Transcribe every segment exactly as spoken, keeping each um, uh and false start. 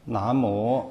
南无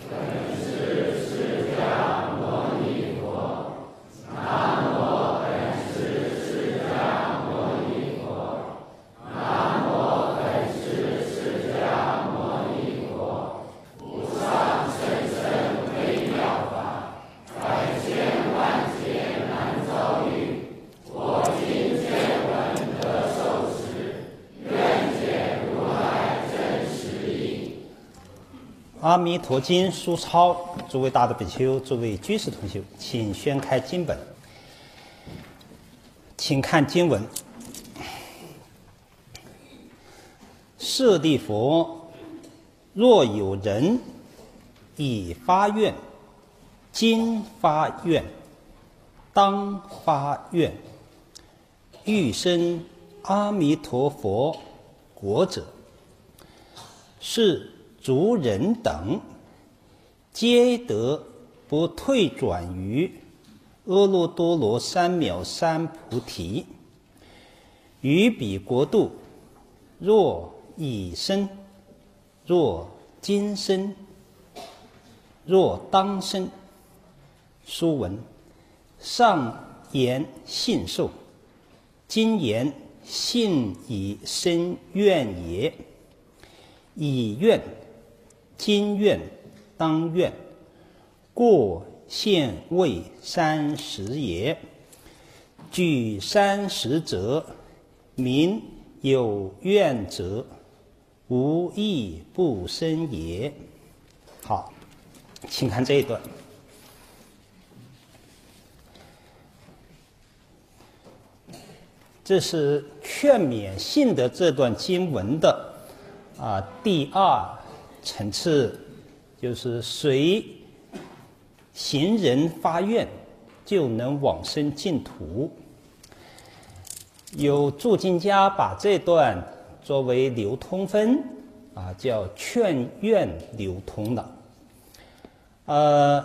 阿弥陀经书抄，诸位大德比丘，诸位居士同修，请宣开经本，请看经文。舍利佛，若有人已发愿，今发愿，当发愿，欲生阿弥陀佛国者，是诸人等皆得不退转于阿耨多罗三藐三菩提。于彼国度，若已生，若今生，若当生。书文：上言信受，今言信以生愿也。以愿，今愿，当愿，过现为三十也。举三十者，民有愿者，无义不生也。好，请看这一段。这是劝勉信的这段经文的啊第二层次，就是随行人发愿就能往生净土。有注经家把这段作为流通分啊，叫劝愿流通了。呃，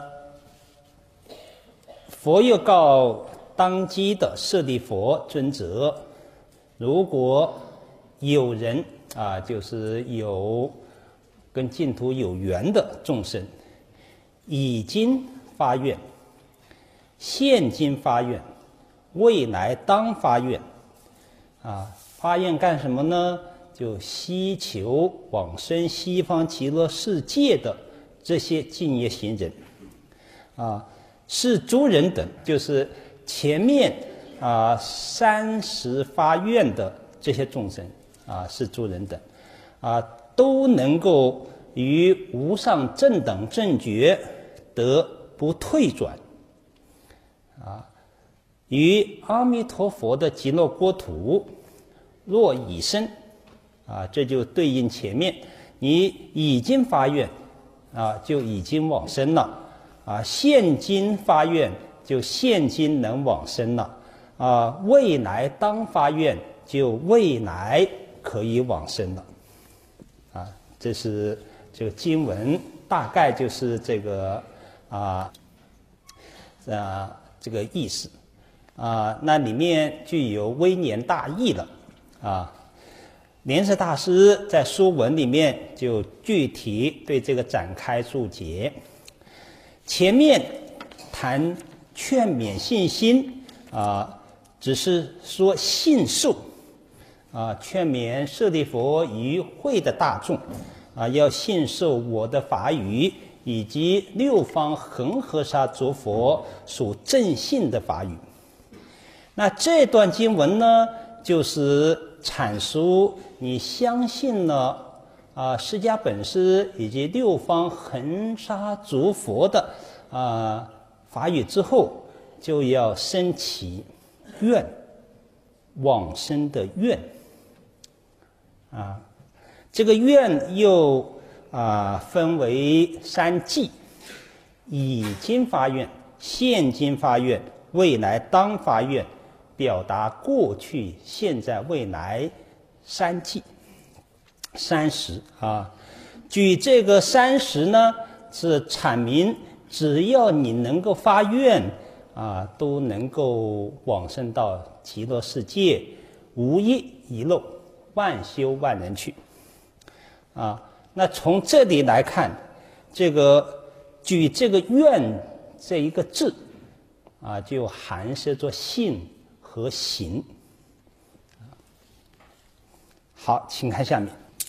佛又告当机的舍利佛尊者，如果有人啊，就是有跟净土有缘的众生，已经发愿，现今发愿，未来当发愿，啊，发愿干什么呢？就希求往生西方极乐世界的这些净业行人，啊，是诸人等，就是前面啊三十发愿的这些众生啊，是诸人等啊，都能够于无上正等正觉得不退转啊，于阿弥陀佛的极乐国土若已生啊，这就对应前面你已经发愿啊，就已经往生了啊，现今发愿就现今能往生了啊，未来当发愿就未来可以往生了啊，这是这个经文大概就是这个啊啊这个意思啊，那里面具有微言大义了啊。莲池大师在书文里面就具体对这个展开注解。前面谈劝勉信心啊，只是说信受啊，劝勉舍利佛与会的大众啊，要信受我的法语以及六方恒河沙诸佛所正信的法语。那这段经文呢，就是阐述你相信了啊释迦本师以及六方恒沙诸佛的啊法语之后，就要升起愿，往生的愿啊。这个愿又啊分为三际：已经发愿、现今发愿、未来当发愿，表达过去、现在、未来三际。三十啊，举这个三十呢，是阐明只要你能够发愿啊，都能够往生到极乐世界，无一遗漏，万修万人去啊。 那从这里来看，这个举这个愿这一个字啊，就含摄着信和行。好，请看下面。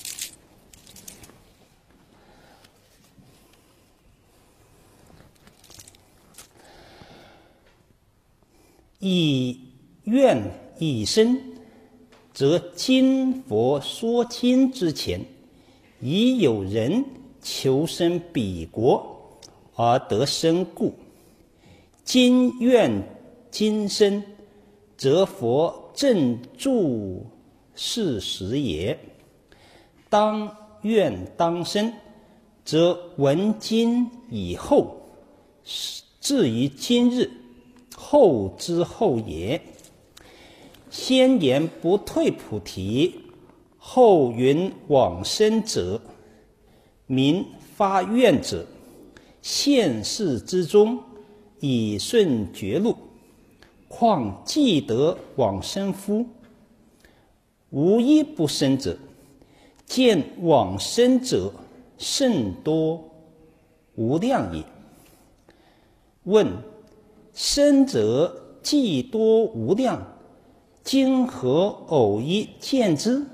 以愿以身，则今佛说经之前，已有人求生彼国而得生故。今愿今生，则佛正住是时也。当愿当生，则闻经以后，至于今日，后之后也。先言不退菩提，后云往生者，名发愿者。现世之中，以顺觉路，况既得往生乎？无一不生者，见往生者甚多无量也。问：生者既多无量，今何偶一见之？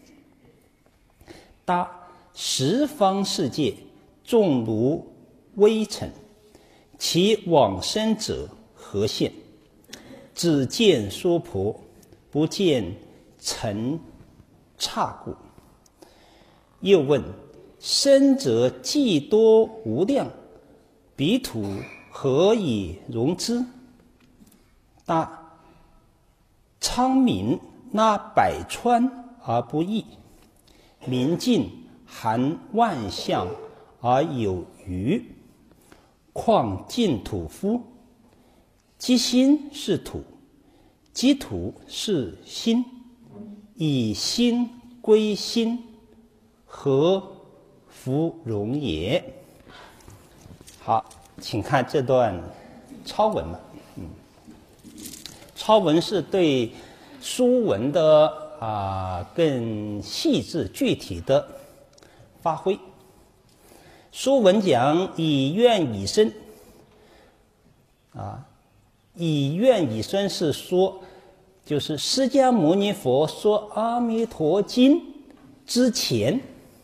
答：十方世界众如微尘，其往生者何现？只见娑婆，不见尘刹故。又问：生者既多无量，彼土何以容之？答：昌明纳百川而不溢，明镜含万象而有余。况净土乎？积心是土，积土是心，以心归心，何弗容也？好，请看这段抄文了。嗯，抄文是对书文的啊、呃、更细致具体的发挥。书文讲以愿以身，啊，以愿以身是说，就是释迦牟尼佛说《阿弥陀经》之前，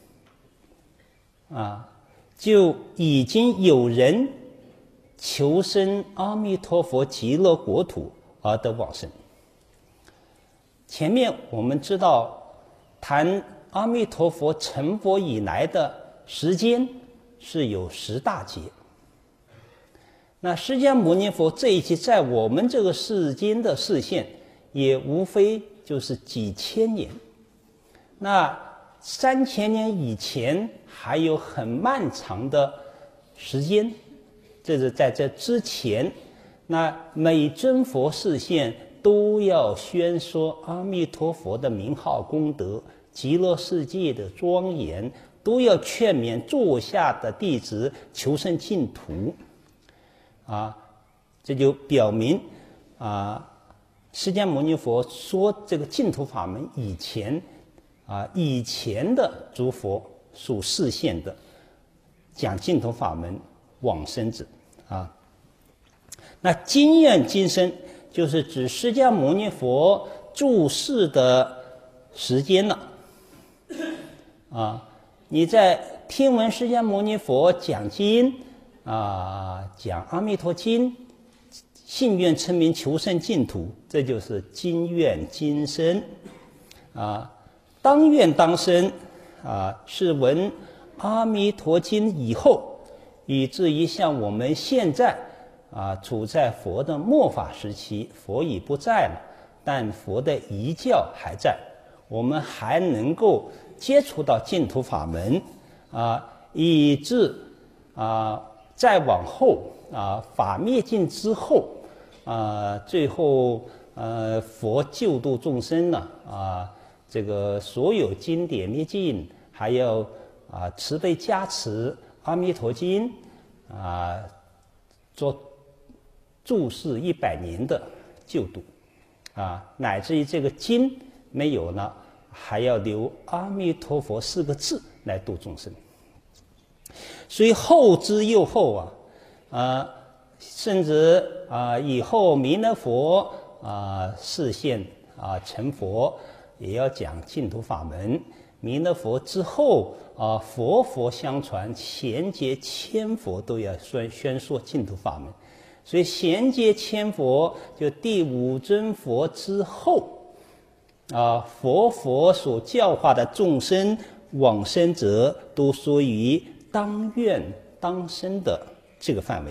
啊，就已经有人求生阿弥陀佛极乐国土而得往生。前面我们知道，谈阿弥陀佛成佛以来的时间是有十大劫。那释迦牟尼佛这一期在我们这个世间的视线，也无非就是几千年。那三千年以前还有很漫长的时间，这是在这之前，那每尊佛示现都要宣说阿弥陀佛的名号功德，极乐世界的庄严，都要劝勉座下的弟子求生净土。啊，这就表明啊，释迦牟尼佛说这个净土法门以前啊，以前的诸佛所示现的讲净土法门往生者啊。那今愿今生就是指释迦牟尼佛住世的时间了啊。你在听闻释迦牟尼佛讲经啊，讲阿弥陀经，信愿称名求生净土，这就是今愿今生啊。当愿当生啊，是闻阿弥陀经以后，以至于像我们现在啊，处在佛的末法时期，佛已不在了，但佛的遗教还在，我们还能够接触到净土法门啊，以致啊。再往后啊，法灭尽之后啊，最后呃，佛救度众生呢啊，这个所有经典灭尽，还有啊慈悲加持阿弥陀经啊，做注释一百年的救度啊，乃至于这个经没有了，还要留阿弥陀佛四个字来度众生。 所以后之又后啊，啊，甚至啊以后弥勒佛啊示现啊成佛，也要讲净土法门。弥勒佛之后啊，佛佛相传，贤劫千佛都要宣宣说净土法门。所以贤劫千佛就第五尊佛之后啊，佛佛所教化的众生往生者，都属于当愿当生的这个范围。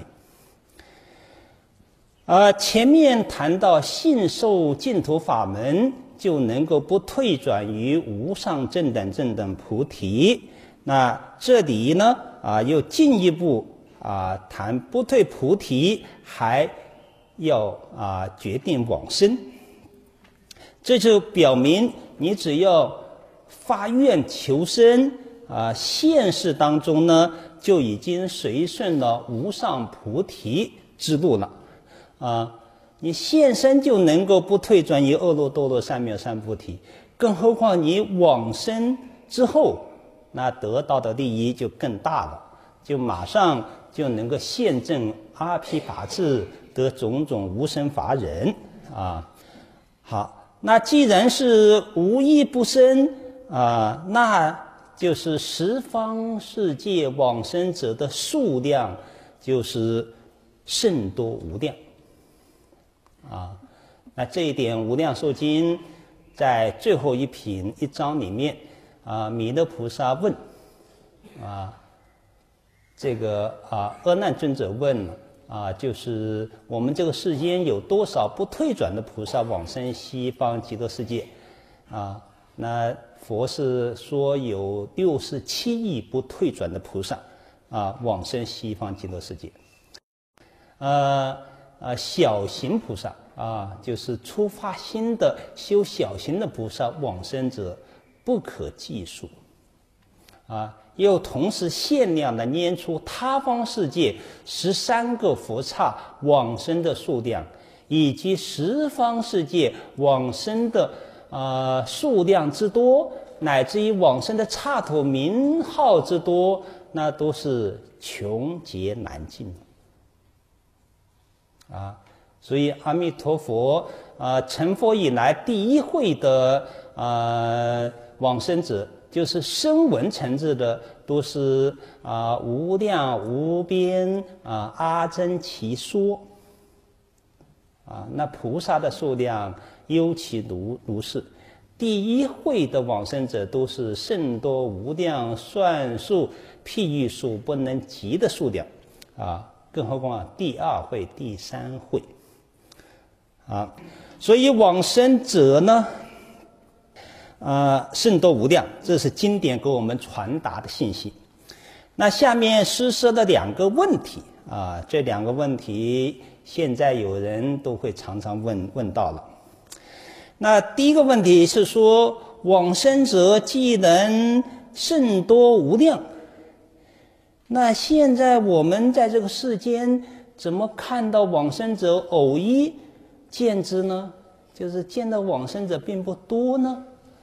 啊，前面谈到信受净土法门，就能够不退转于无上正等正等菩提。那这里呢，啊，又进一步啊谈不退菩提，还要啊决定往生。这就表明，你只要发愿求生啊，现世当中呢，就已经随顺了无上菩提之路了。啊，你现身就能够不退转于阿耨多罗三藐三菩提，更何况你往生之后，那得到的利益就更大了，就马上就能够现证阿毗法智，得种种无生法忍啊。好，那既然是无一不生啊，那就是十方世界往生者的数量就是甚多无量。啊，那这一点《无量寿经》在最后一品一章里面，啊，弥勒菩萨问，啊，这个啊，阿难尊者问了，啊，就是我们这个世间有多少不退转的菩萨往生西方极乐世界？啊，那佛是说有六十七亿不退转的菩萨，啊，往生西方极乐世界。呃。啊，小行菩萨啊，就是初发心的修小行的菩萨往生者不可计数啊，又同时限量的拈出他方世界十三个佛刹往生的数量，以及十方世界往生的啊、呃、数量之多，乃至于往生的刹土名号之多，那都是穷劫难尽。啊，所以阿弥陀佛啊，成佛以来第一会的啊往生者，就是声闻层次的，都是啊无量无边啊阿僧祇说啊。那菩萨的数量尤其如如是，第一会的往生者都是甚多无量，算数譬喻数不能及的数量啊。更何况第二会、第三会，啊，所以往生者呢，啊，甚多无量，这是经典给我们传达的信息。那下面施设的两个问题啊，这两个问题现在有人都会常常问问到了。那第一个问题是说，往生者既能甚多无量，那现在我们在这个世间怎么看到往生者偶一见之呢？就是见到往生者并不多呢？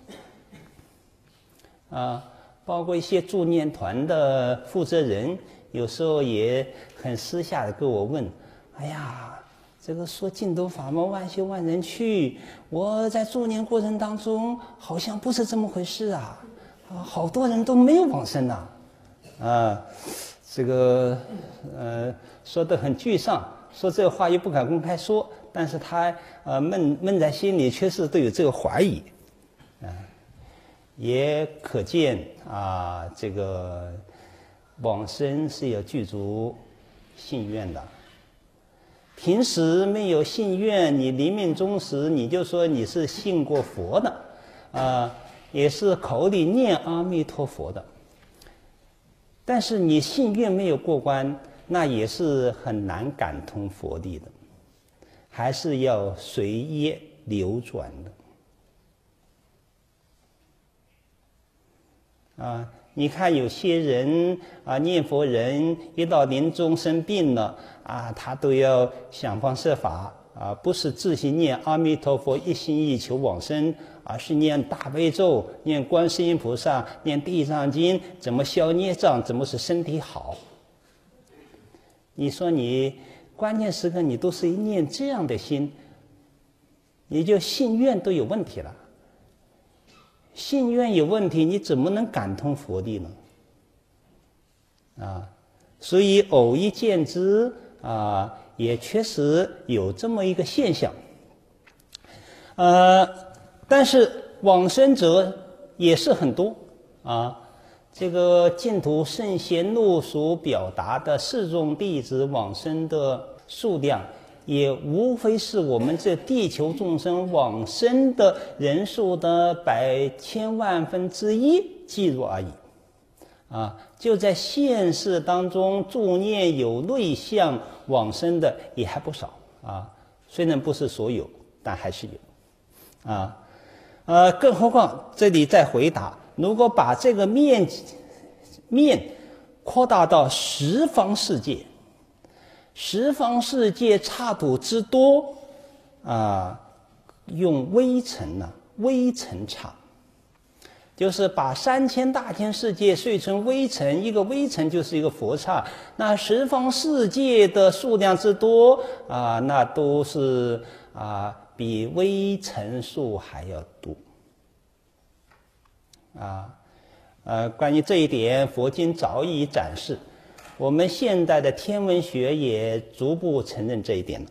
啊，包括一些助念团的负责人，有时候也很私下的跟我问：“哎呀，这个说净土法门万修万人去，我在助念过程当中好像不是这么回事啊！啊，好多人都没有往生呐。”啊，这个呃说得很沮丧，说这个话又不敢公开说，但是他呃闷闷在心里，确实都有这个怀疑，啊，也可见啊，这个往生是有具足信愿的。平时没有信愿，你临命终时你就说你是信过佛的，啊，也是口里念阿弥陀佛的。但是你信愿没有过关，那也是很难感通佛力的，还是要随业流转的。啊，你看有些人啊，念佛人一到临终生病了啊，他都要想方设法啊，不是自行念阿弥陀佛一心一求往生，而是念大悲咒，念观世音菩萨，念地藏经，怎么消孽障，怎么使身体好你说你关键时刻你都是一念这样的心，你就信愿都有问题了。信愿有问题，你怎么能感通佛力呢？啊，所以偶一见之啊，也确实有这么一个现象。呃，但是往生者也是很多啊。这个净土圣贤录所表达的四众弟子往生的数量，也无非是我们这地球众生往生的人数的百千万分之一计入而已。啊，就在现世当中，助念有类相往生的也还不少啊。虽然不是所有，但还是有啊。呃，更何况这里再回答，如果把这个面面扩大到十方世界，十方世界刹土之多啊，用微尘呢、啊，微尘刹，就是把三千大千世界碎成微尘，一个微尘就是一个佛刹。那十方世界的数量之多啊，那都是啊比微尘数还要多啊。呃，关于这一点，佛经早已展示，我们现代的天文学也逐步承认这一点了。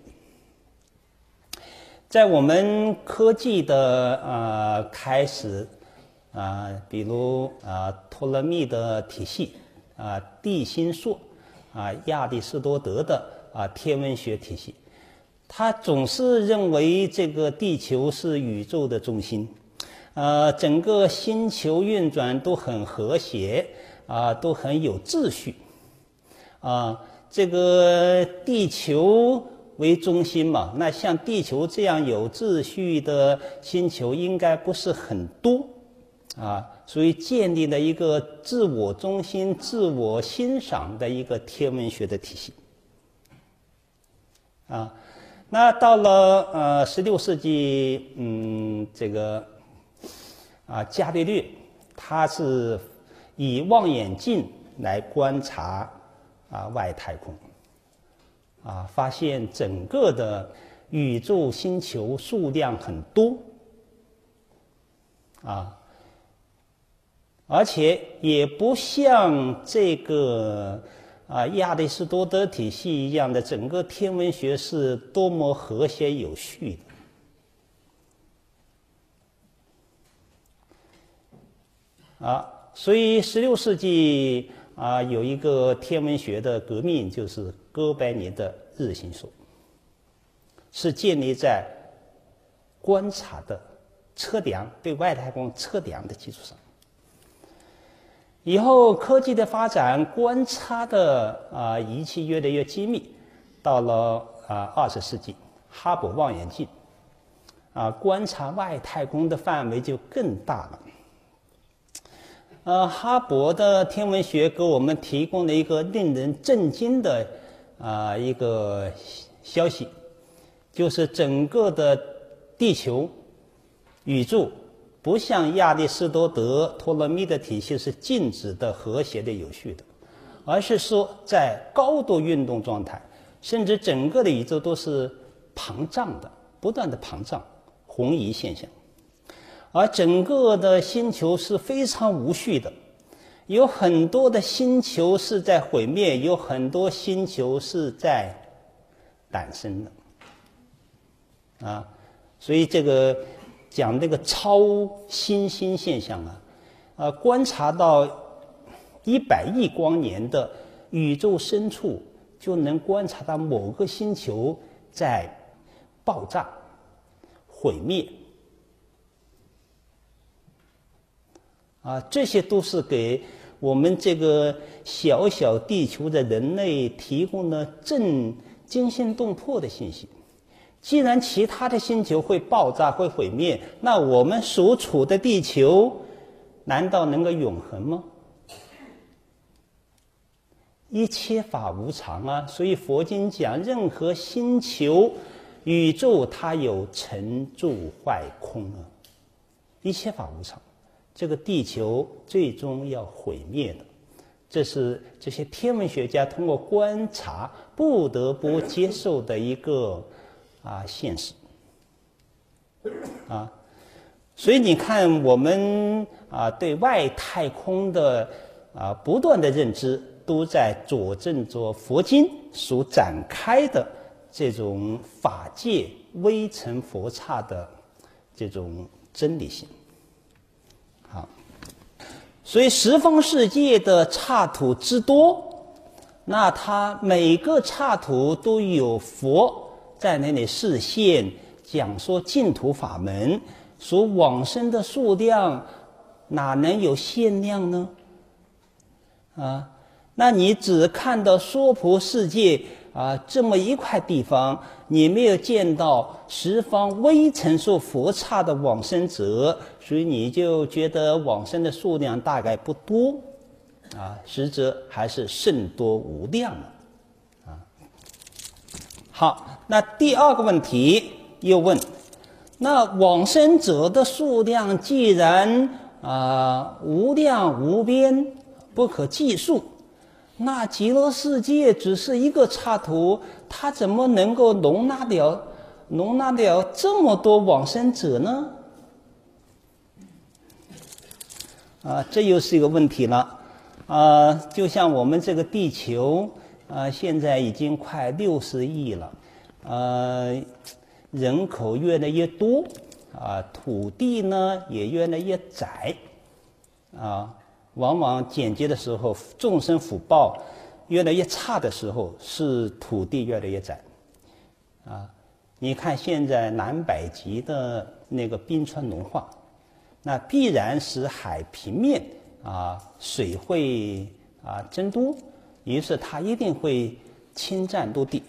在我们科技的呃开始啊、呃，比如啊、呃、托勒密的体系啊、呃、地心说啊、呃、亚里士多德的啊、呃、天文学体系，他总是认为这个地球是宇宙的中心。呃，整个星球运转都很和谐啊、呃，都很有秩序啊、呃。这个地球为中心嘛，那像地球这样有秩序的星球应该不是很多啊，所以建立了一个自我中心、自我欣赏的一个天文学的体系啊。那到了呃十六世纪，嗯，这个。啊，伽利略他是以望远镜来观察啊外太空，啊，发现整个的宇宙星球数量很多，啊，而且也不像这个啊亚里士多德体系一样的整个天文学是多么和谐有序的。啊，所以十六世纪啊，有一个天文学的革命，就是哥白尼的日心说，是建立在观察的测量对外太空测量的基础上。以后科技的发展，观察的啊仪器越来越精密，到了啊二十世纪，哈勃望远镜啊，观察外太空的范围就更大了。呃，哈勃的天文学给我们提供了一个令人震惊的啊、呃、一个消息，就是整个的地球宇宙不像亚里士多德、托勒密的体系是静止的、和谐的、有序的，而是说在高度运动状态，甚至整个的宇宙都是膨胀的，不断的膨胀，红移现象。而整个的星球是非常无序的，有很多的星球是在毁灭，有很多星球是在诞生的，啊，所以这个讲这个超新星现象啊，呃，观察到一百亿光年的宇宙深处，就能观察到某个星球在爆炸、毁灭。啊，这些都是给我们这个小小地球的人类提供了震惊心动魄的信息。既然其他的星球会爆炸、会毁灭，那我们所处的地球难道能够永恒吗？一切法无常啊，所以佛经讲，任何星球、宇宙它有成住坏空啊，一切法无常。这个地球最终要毁灭的， 这是这些天文学家通过观察不得不接受的一个啊现实啊。所以你看，我们啊对外太空的啊不断的认知，都在佐证着佛经所展开的这种法界微尘佛刹的这种真理性。好，所以十方世界的刹土之多，那它每个刹土都有佛在那里示现讲说净土法门，所往生的数量哪能有限量呢？啊，那你只看到娑婆世界啊这么一块地方，你没有见到十方微尘数佛刹的往生者，所以你就觉得往生的数量大概不多啊，实则还是甚多无量的啊。好，那第二个问题又问，那往生者的数量既然啊无量无边不可计数，那极乐世界只是一个刹土，它怎么能够容纳了容纳了这么多往生者呢？啊，这又是一个问题了。啊，就像我们这个地球啊，现在已经快六十亿了，呃，人口越来越多，啊，土地呢也越来越窄，啊。往往简洁的时候，众生福报越来越差的时候，是土地越来越窄。啊，你看现在南北极的那个冰川融化，那必然使海平面啊水会啊增多，于是它一定会侵占陆地。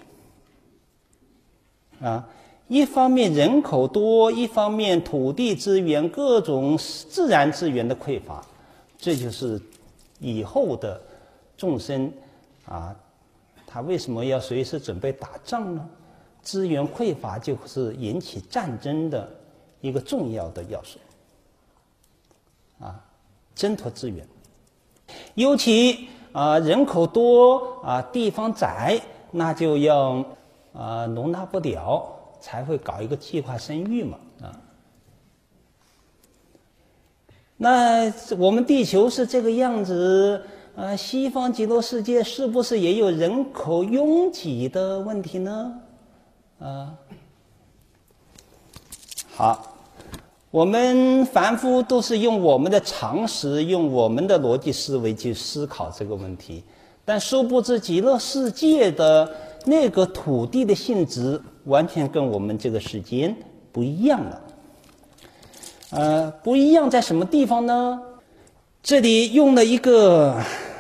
啊，一方面人口多，一方面土地资源、各种自然资源的匮乏。这就是以后的众生啊，他为什么要随时准备打仗呢？资源匮乏就是引起战争的一个重要的要素啊，争夺资源。尤其啊人口多啊地方窄，那就要啊容纳不了，才会搞一个计划生育嘛啊。那我们地球是这个样子，呃，西方极乐世界是不是也有人口拥挤的问题呢？啊，好，我们凡夫都是用我们的常识、用我们的逻辑思维去思考这个问题，但殊不知极乐世界的那个土地的性质完全跟我们这个世间不一样了。呃，不一样在什么地方呢？这里用了一个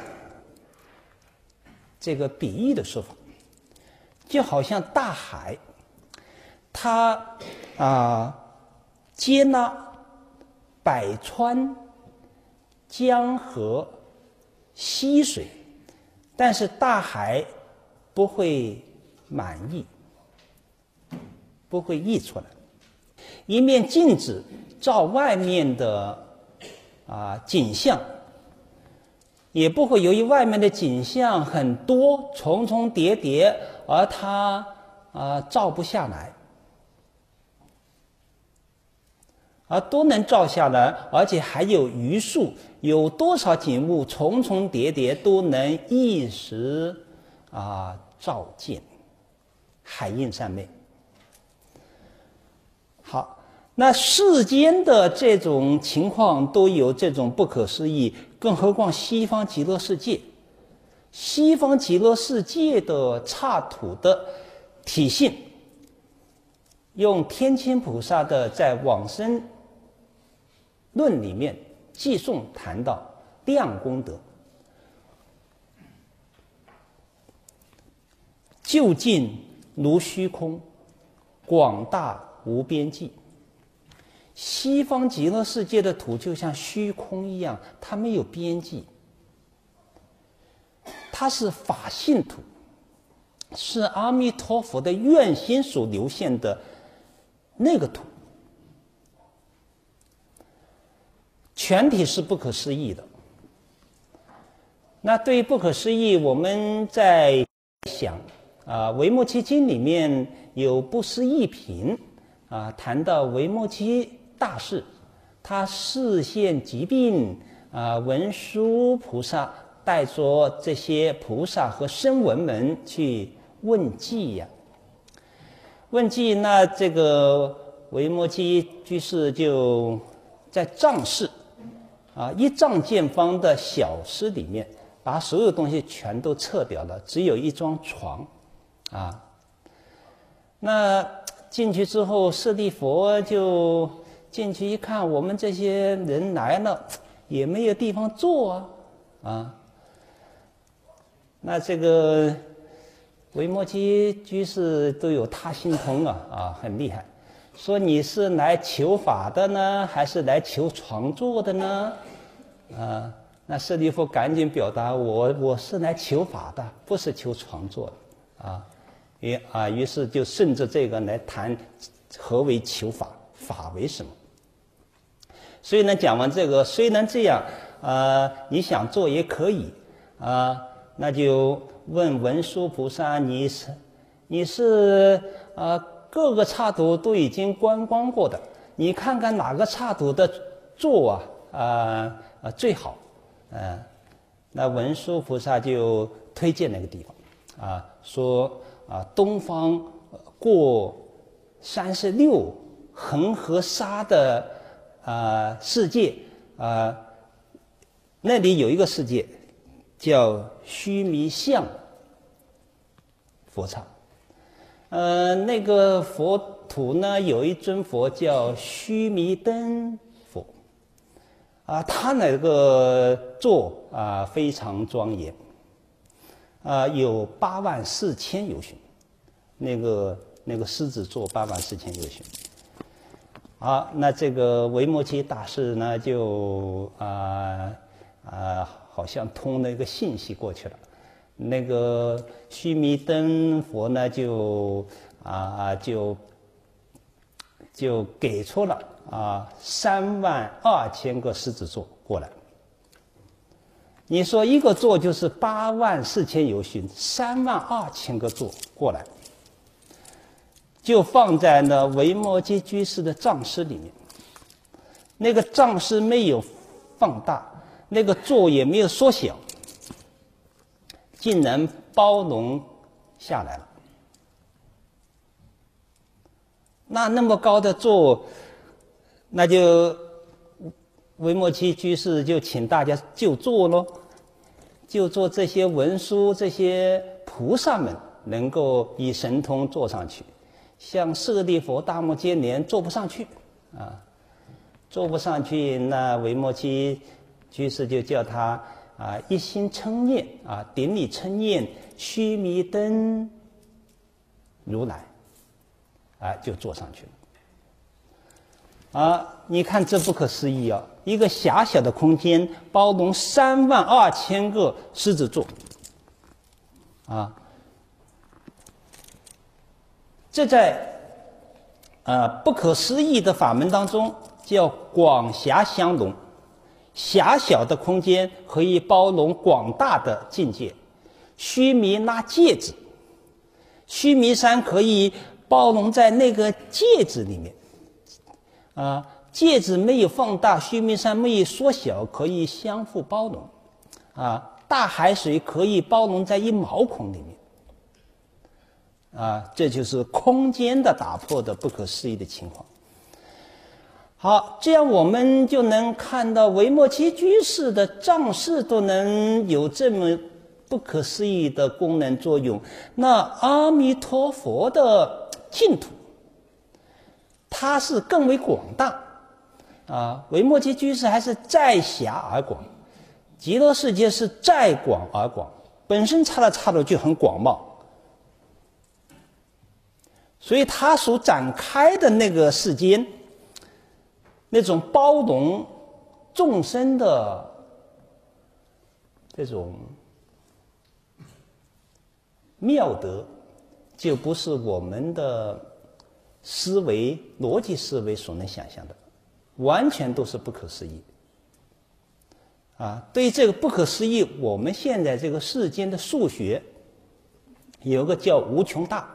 这个比喻的说法，就好像大海，它啊接纳百川、江河、溪水，但是大海不会满溢，不会溢出来。一面镜子照外面的啊景象，也不会由于外面的景象很多重重叠叠，而它啊照不下来，而都能照下来，而且还有余数，有多少景物重重叠叠都能一时啊照见，海映三昧。好，那世间的这种情况都有这种不可思议，更何况西方极乐世界？西方极乐世界的刹土的体性，用天亲菩萨的在往生论里面记诵谈到量功德，究竟如虚空，广大无边际。西方极乐世界的土就像虚空一样，它没有边际，它是法性土，是阿弥陀佛的愿心所流现的那个土，全体是不可思议的。 那对于不可思议，我们在想啊，《维摩诘经》里面有不思议品啊，谈到维摩诘大士，他视现疾病啊，文殊菩萨带着这些菩萨和声闻们去问计呀。问计，那这个维摩诘居士就在藏室啊，一丈见方的小室里面，把所有东西全都撤掉了，只有一张床啊。那进去之后，舍利佛就进去一看，我们这些人来了，也没有地方坐啊啊。那这个维摩诘居士都有他心通啊啊，很厉害。说你是来求法的呢，还是来求床坐的呢？啊，那舍利弗赶紧表达我我是来求法的，不是求床坐的啊。于啊，于是就顺着这个来谈何为求法，法为什么。所以呢，讲完这个，虽然这样，呃，你想做也可以啊，那就问文殊菩萨，你是你是啊各个刹土都已经观光过的，你看看哪个刹土的座啊啊啊最好，呃，那文殊菩萨就推荐那个地方啊，说啊东方过三十六恒河沙的啊世界啊，那里有一个世界叫须弥相佛刹。呃，那个佛土呢，有一尊佛叫须弥灯佛，啊，他那个座啊非常庄严，啊，有八万四千由旬，那个那个狮子座八万四千由旬。好，那这个维摩诘大士呢，就啊啊，好像通了一个信息过去了。那个须弥灯佛呢，就啊就就给出了啊三万二千个狮子座过来。你说一个座就是八万四千由旬，三万二千个座过来，就放在那维摩诘居士的藏室里面。那个藏室没有放大，那个座也没有缩小。竟然包容下来了。那那么高的座，那就维摩诘居士就请大家就坐咯，就坐这些文殊这些菩萨们能够以神通坐上去，像舍利弗、大摩犍连坐不上去啊，坐不上去，那维摩诘居士就叫他啊，一心称念啊，顶礼称念须弥灯如来，啊，就坐上去了。啊，你看这不可思议啊！一个狭小的空间，包容三万二千个狮子座，啊，这在呃不可思议的法门当中叫广狭相融。狭小的空间可以包容广大的境界，须弥那芥子，须弥山可以包容在那个芥子里面，啊，芥子没有放大，须弥山没有缩小，可以相互包容，啊，大海水可以包容在一毛孔里面，啊，这就是空间的打破的不可思议的情况。好，这样我们就能看到维摩诘居士的藏室都能有这么不可思议的功能作用。那阿弥陀佛的净土，它是更为广大啊。维摩诘居士还是再狭而广，极乐世界是再广而广，本身差了差了就很广袤，所以它所展开的那个世间。那种包容众生的这种妙德，就不是我们的思维逻辑思维所能想象的，完全都是不可思议啊，对于这个不可思议，我们现在这个世间的数学有个叫无穷大，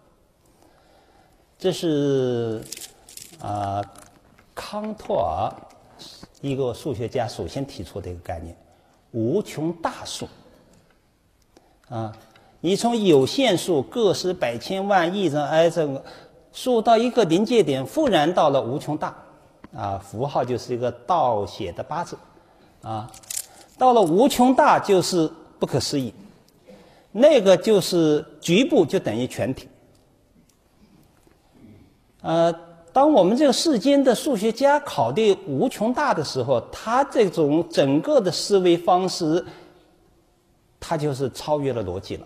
这是啊康托尔一个数学家首先提出的一个概念，无穷大数。啊，你从有限数个十百千万亿这哎这个数到一个临界点，忽然到了无穷大，啊，符号就是一个倒写的八字，啊，到了无穷大就是不可思议，那个就是局部就等于全体。呃，当我们这个世间的数学家考虑无穷大的时候，他这种整个的思维方式，他就是超越了逻辑了。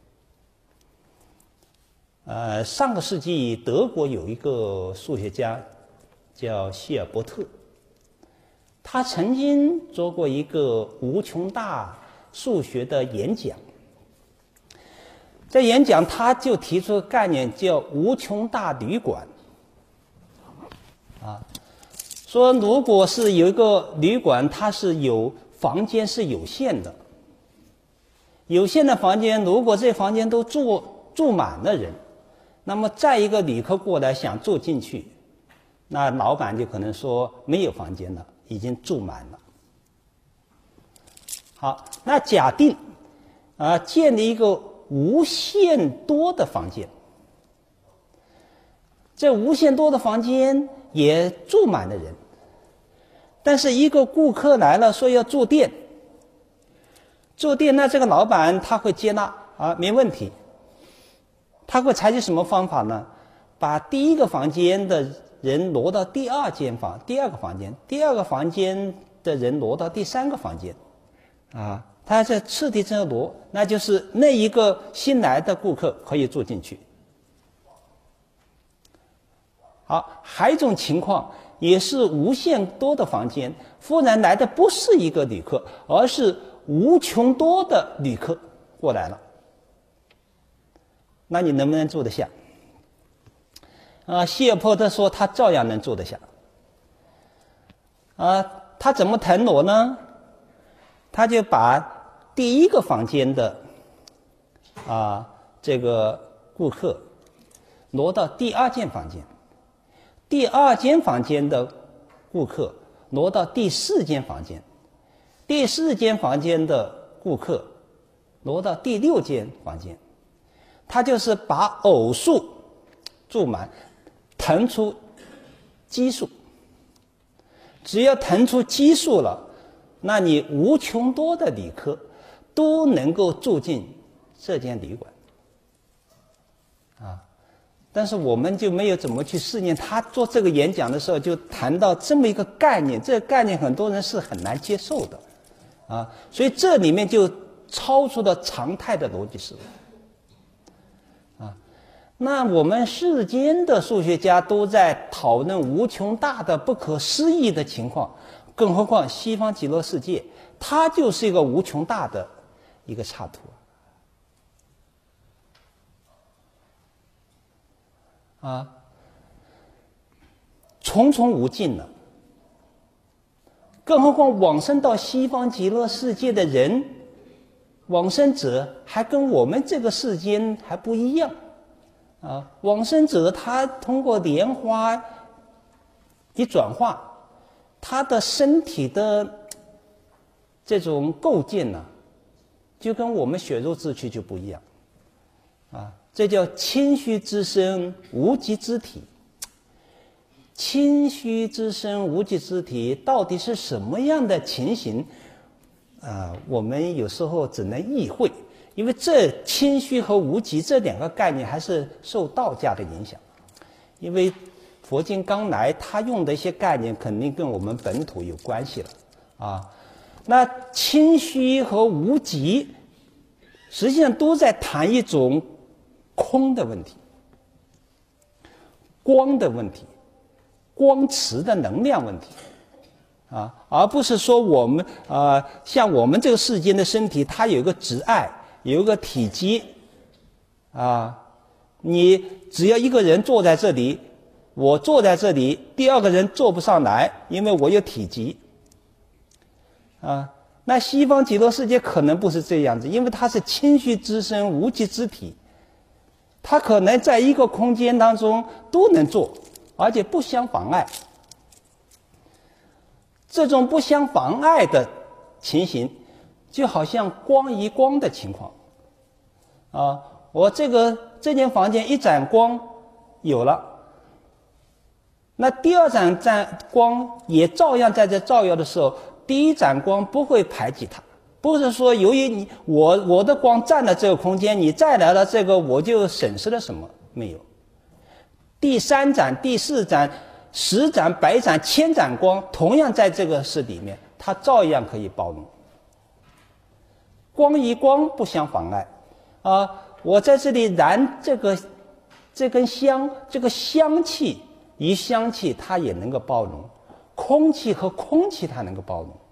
呃，上个世纪德国有一个数学家叫希尔伯特，他曾经做过一个无穷大数学的演讲。在演讲他就提出个概念叫无穷大旅馆，啊，说如果是有一个旅馆，它是有房间是有限的，有限的房间，如果这房间都住住满了人，那么再一个旅客过来想住进去，那老板就可能说没有房间了，已经住满了。好，那假定啊建立一个无限多的房间，这无限多的房间也住满了人，但是一个顾客来了说要住店，住店那这个老板他会接纳啊，没问题。他会采取什么方法呢？把第一个房间的人挪到第二间房，第二个房间，第二个房间的人挪到第三个房间，啊，他在次第这样挪，那就是那一个新来的顾客可以住进去。好，还有一种情况，也是无限多的房间，忽然来的不是一个旅客，而是无穷多的旅客过来了。那你能不能住得下？啊，希尔伯特说他照样能住得下。啊，他怎么腾挪呢？他就把第一个房间的啊这个顾客挪到第二间房间，第二间房间的顾客挪到第四间房间，第四间房间的顾客挪到第六间房间。他就是把偶数注满，腾出奇数。只要腾出奇数了，那你无穷多的旅客都能够住进这间旅馆。啊，但是我们就没有怎么去试验。他做这个演讲的时候就谈到这么一个概念，这个概念很多人是很难接受的。啊，所以这里面就超出了常态的逻辑思维。那我们世间的数学家都在讨论无穷大的不可思议的情况，更何况西方极乐世界，它就是一个无穷大的一个插图啊，重重无尽了。更何况往生到西方极乐世界的人，往生者还跟我们这个世间还不一样。啊，往生者他通过莲花一转化，他的身体的这种构建呢，就跟我们血肉之躯就不一样。啊，这叫清虚之身，无极之体。清虚之身，无极之体，到底是什么样的情形？啊，我们有时候只能意会。因为这清虚和无极这两个概念还是受道家的影响，因为佛经刚来，他用的一些概念肯定跟我们本土有关系了啊。那清虚和无极实际上都在谈一种空的问题、光的问题、光磁的能量问题啊，而不是说我们啊、呃，像我们这个世间的身体，它有一个质爱。有一个体积，啊，你只要一个人坐在这里，我坐在这里，第二个人坐不上来，因为我有体积，啊， 那西方极乐世界可能不是这样子，因为它是清虚之身、无极之体，它可能在一个空间当中都能做，而且不相妨碍。这种不相妨碍的情形，就好像光移光的情况啊，我这个这间房间一盏光有了，那第二盏盏光也照样在这照耀的时候，第一盏光不会排挤它，不是说由于你我我的光占了这个空间，你再来了这个我就损失了什么？没有。第三盏、第四盏、十盏、百盏、千盏光，同样在这个室里面，它照样可以包容。光与光不相妨碍啊！我在这里燃这个这根香，这个香气与香气它也能够包容，空气和空气它能够包容，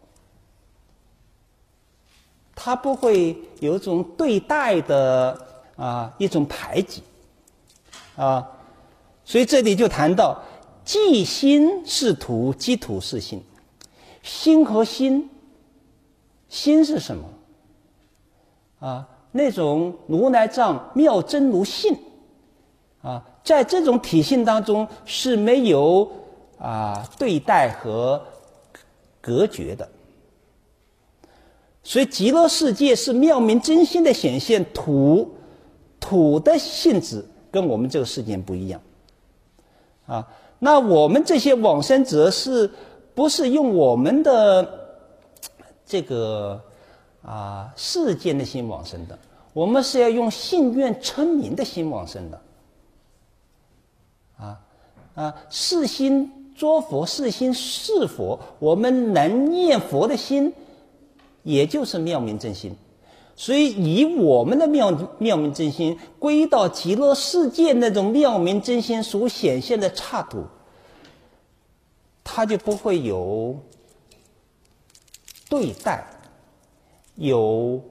它不会有一种对待的啊一种排挤啊，所以这里就谈到即心是土，即土是心。心和心，心是什么啊？那种如来藏妙真如性啊，在这种体性当中是没有啊对待和隔绝的。所以极乐世界是妙明真心的显现，土土的性质跟我们这个世界不一样啊。那我们这些往生者是不是用我们的这个啊世间的心往生的？我们是要用信愿称名的心往生的啊啊！是心作佛，是心是佛，我们能念佛的心也就是妙明真心。所以以我们的妙妙明真心归到极乐世界那种妙明真心所显现的刹土，它就不会有对待，有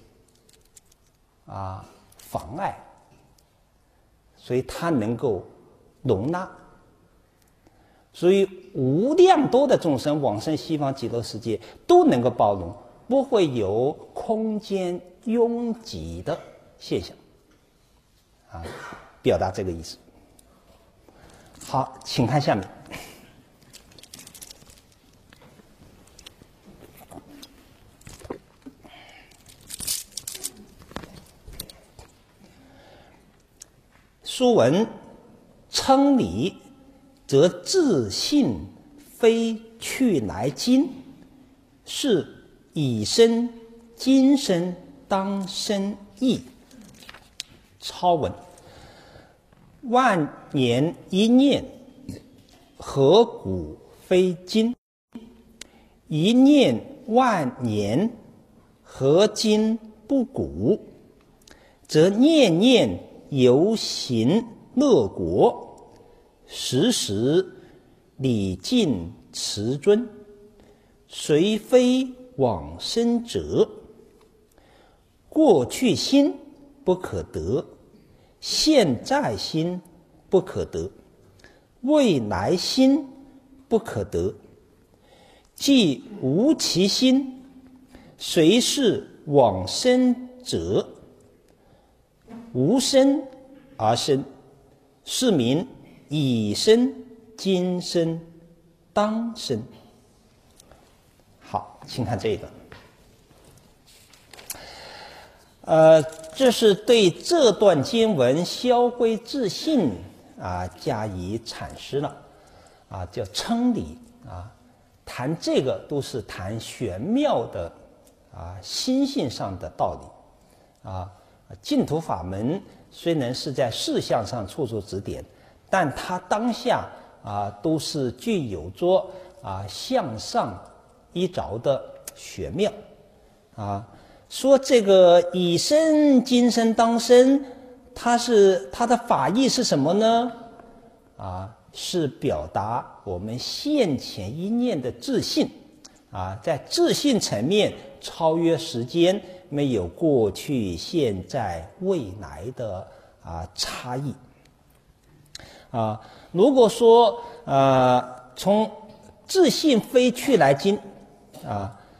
啊妨碍，所以它能够容纳。所以无量多的众生往生西方极乐世界都能够包容，不会有空间拥挤的现象啊，表达这个意思。好，请看下面。书文称理，则自信非去来今，是以身今生当生意。超文：万年一念，何古非今？一念万年，何今不古？则念念犹行乐国，时时礼敬慈尊，虽非往生者。过去心不可得，现在心不可得，未来心不可得。即无其心，谁是往生者？无生而生，是名以生今生当生。好，请看这个。呃，这是对这段经文消归自信啊加以阐释了啊，叫称理啊。谈这个都是谈玄妙的啊心性上的道理啊。净土法门虽然是在事项上处处指点，但它当下啊都是具有着啊向上一着的玄妙啊。说这个以生今生当生，它是它的法义是什么呢？啊，是表达我们现前一念的自信啊，在自信层面超越时间，没有过去、现在、未来的啊差异啊。如果说呃从自信非去来今啊，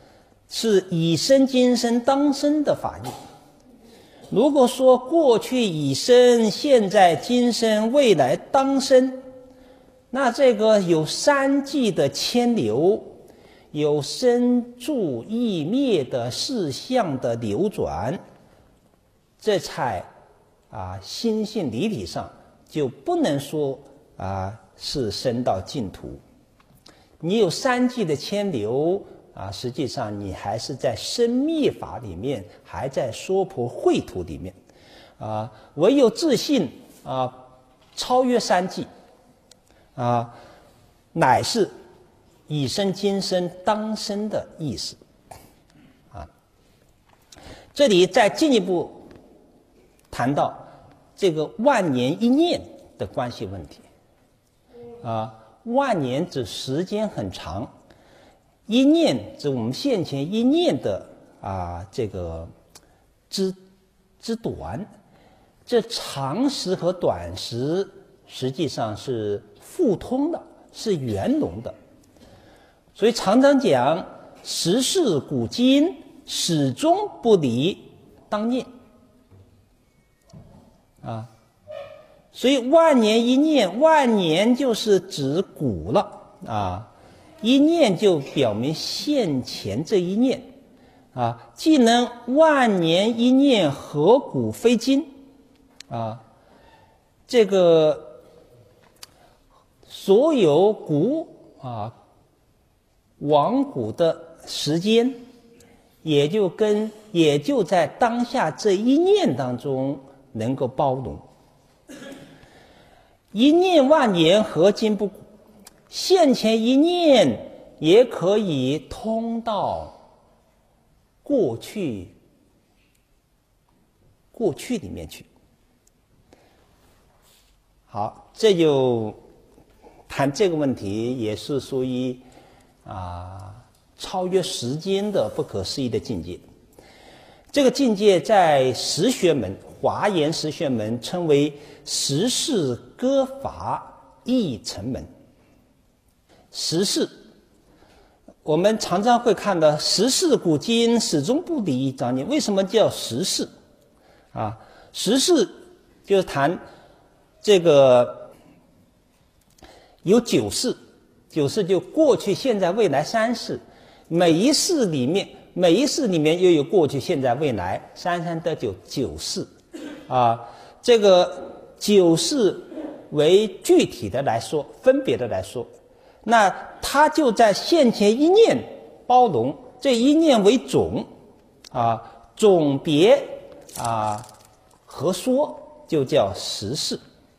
是已生、今生、当生的法义。如果说过去已生，现在今生，未来当生，那这个有三际的牵流，有生住异灭的事项的流转，这才啊心性离体上就不能说啊是生到净土。你有三际的牵流啊，实际上你还是在生灭法里面，还在娑婆秽土里面啊。唯有自信啊超越三际啊，乃是已生、今生、当生的意思啊。这里再进一步谈到这个万年一念的关系问题啊。万年指时间很长，一念指我们现前一念的啊这个之之短，这长时和短时实际上是互通的，是圆融的。所以常常讲时事古今，始终不离当念啊。所以万年一念，万年就是指古了啊，一念就表明现前这一念啊，既能万年一念，何古非今啊。这个所有古啊往古的时间，也就跟也就在当下这一念当中能够包容。一念万年，何今不古？现前一念也可以通到过去，过去里面去。好，这就谈这个问题，也是属于啊超越时间的不可思议的境界。这个境界在实学门，华严实学门称为十事割法义成门。十事我们常常会看到十事古今，始终不离当念。为什么叫十事啊？十事就是谈这个有九事，九事就过去、现在、未来三世，每一世里面每一世里面又有过去、现在、未来，三三得九，九世啊。这个九世为具体的来说，分别的来说，那它就在现前一念包容，这一念为总啊，总别啊合说，就叫十事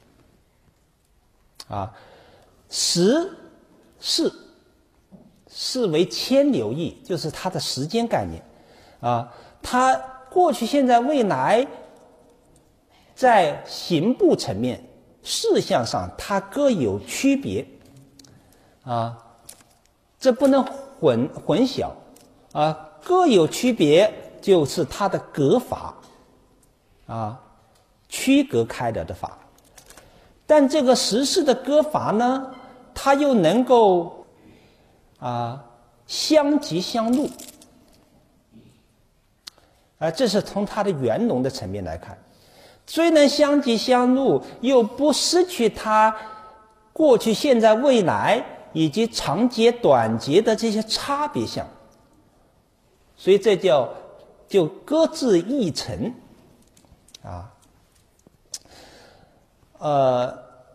啊。十事是为牵流义，就是它的时间概念啊。它过去、现在、未来，在行部层面、事项上，它各有区别啊，这不能混混淆啊。各有区别，就是它的隔法啊，区隔开了的法。但这个十事的割法呢，它又能够啊相即相入啊，这是从它的圆融的层面来看，虽能相即相入，又不失去它过去、现在、未来以及长节、短节的这些差别相，所以这叫就各自异成啊。呃，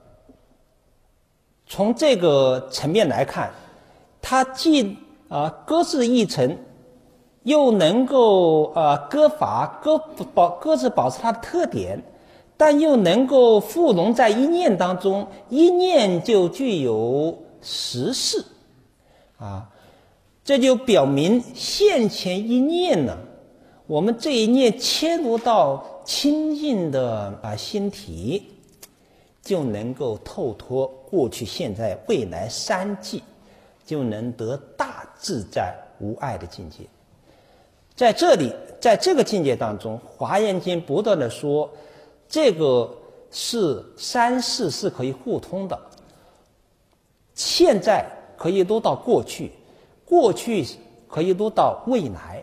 从这个层面来看，它既啊各自异成，又能够啊各法各保各自保持它的特点，但又能够附融在一念当中，一念就具有实事啊。这就表明现前一念呢，我们这一念切入到清净的啊心体，就能够透脱过去、现在、未来三际，就能得大自在无碍的境界。在这里，在这个境界当中，华严经不断的说，这个是三世是可以互通的，现在可以落到过去，过去可以入到未来。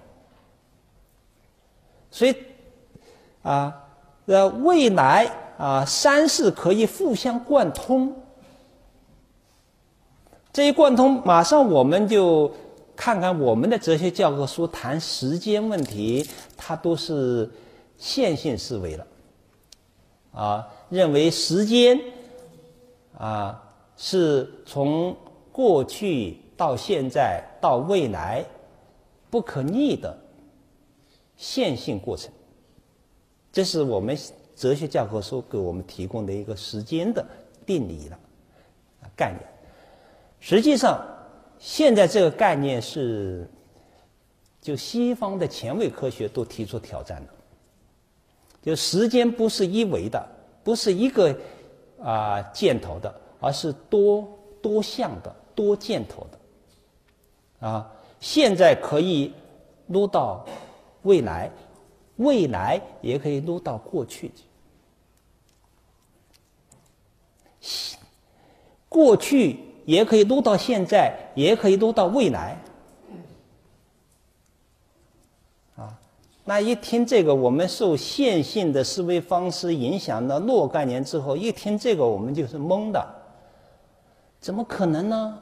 所以啊，呃，未来啊，三世可以互相贯通。这一贯通，马上我们就看看我们的哲学教科书谈时间问题，它都是线性思维了，啊，认为时间啊是从过去到现在到未来不可逆的线性过程。这是我们哲学教科书给我们提供的一个时间的定理了概念。实际上，现在这个概念是就西方的前卫科学都提出挑战了。就时间不是一维的，不是一个啊、呃、箭头的，而是多多项的、多箭头的。啊，现在可以撸到未来。未来也可以撸到过去，过去也可以撸到现在，也可以撸到未来。啊，那一听这个，我们受线性的思维方式影响的若干年之后，一听这个我们就是懵的，怎么可能呢？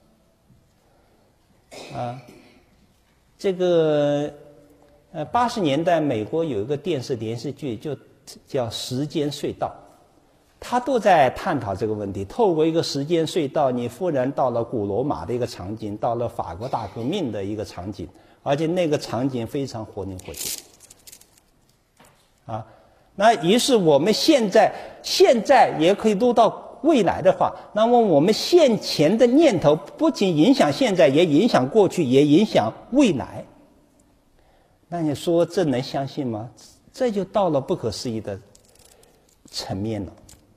啊，这个。呃，八十年代美国有一个电视连续剧，就叫《时间隧道》，他都在探讨这个问题。透过一个时间隧道，你忽然到了古罗马的一个场景，到了法国大革命的一个场景，而且那个场景非常活灵活现。啊，那于是我们现在现在也可以录到未来的话，那么我们现前的念头不仅影响现在，也影响过去，也影响未来。那你说这能相信吗？这就到了不可思议的层面了。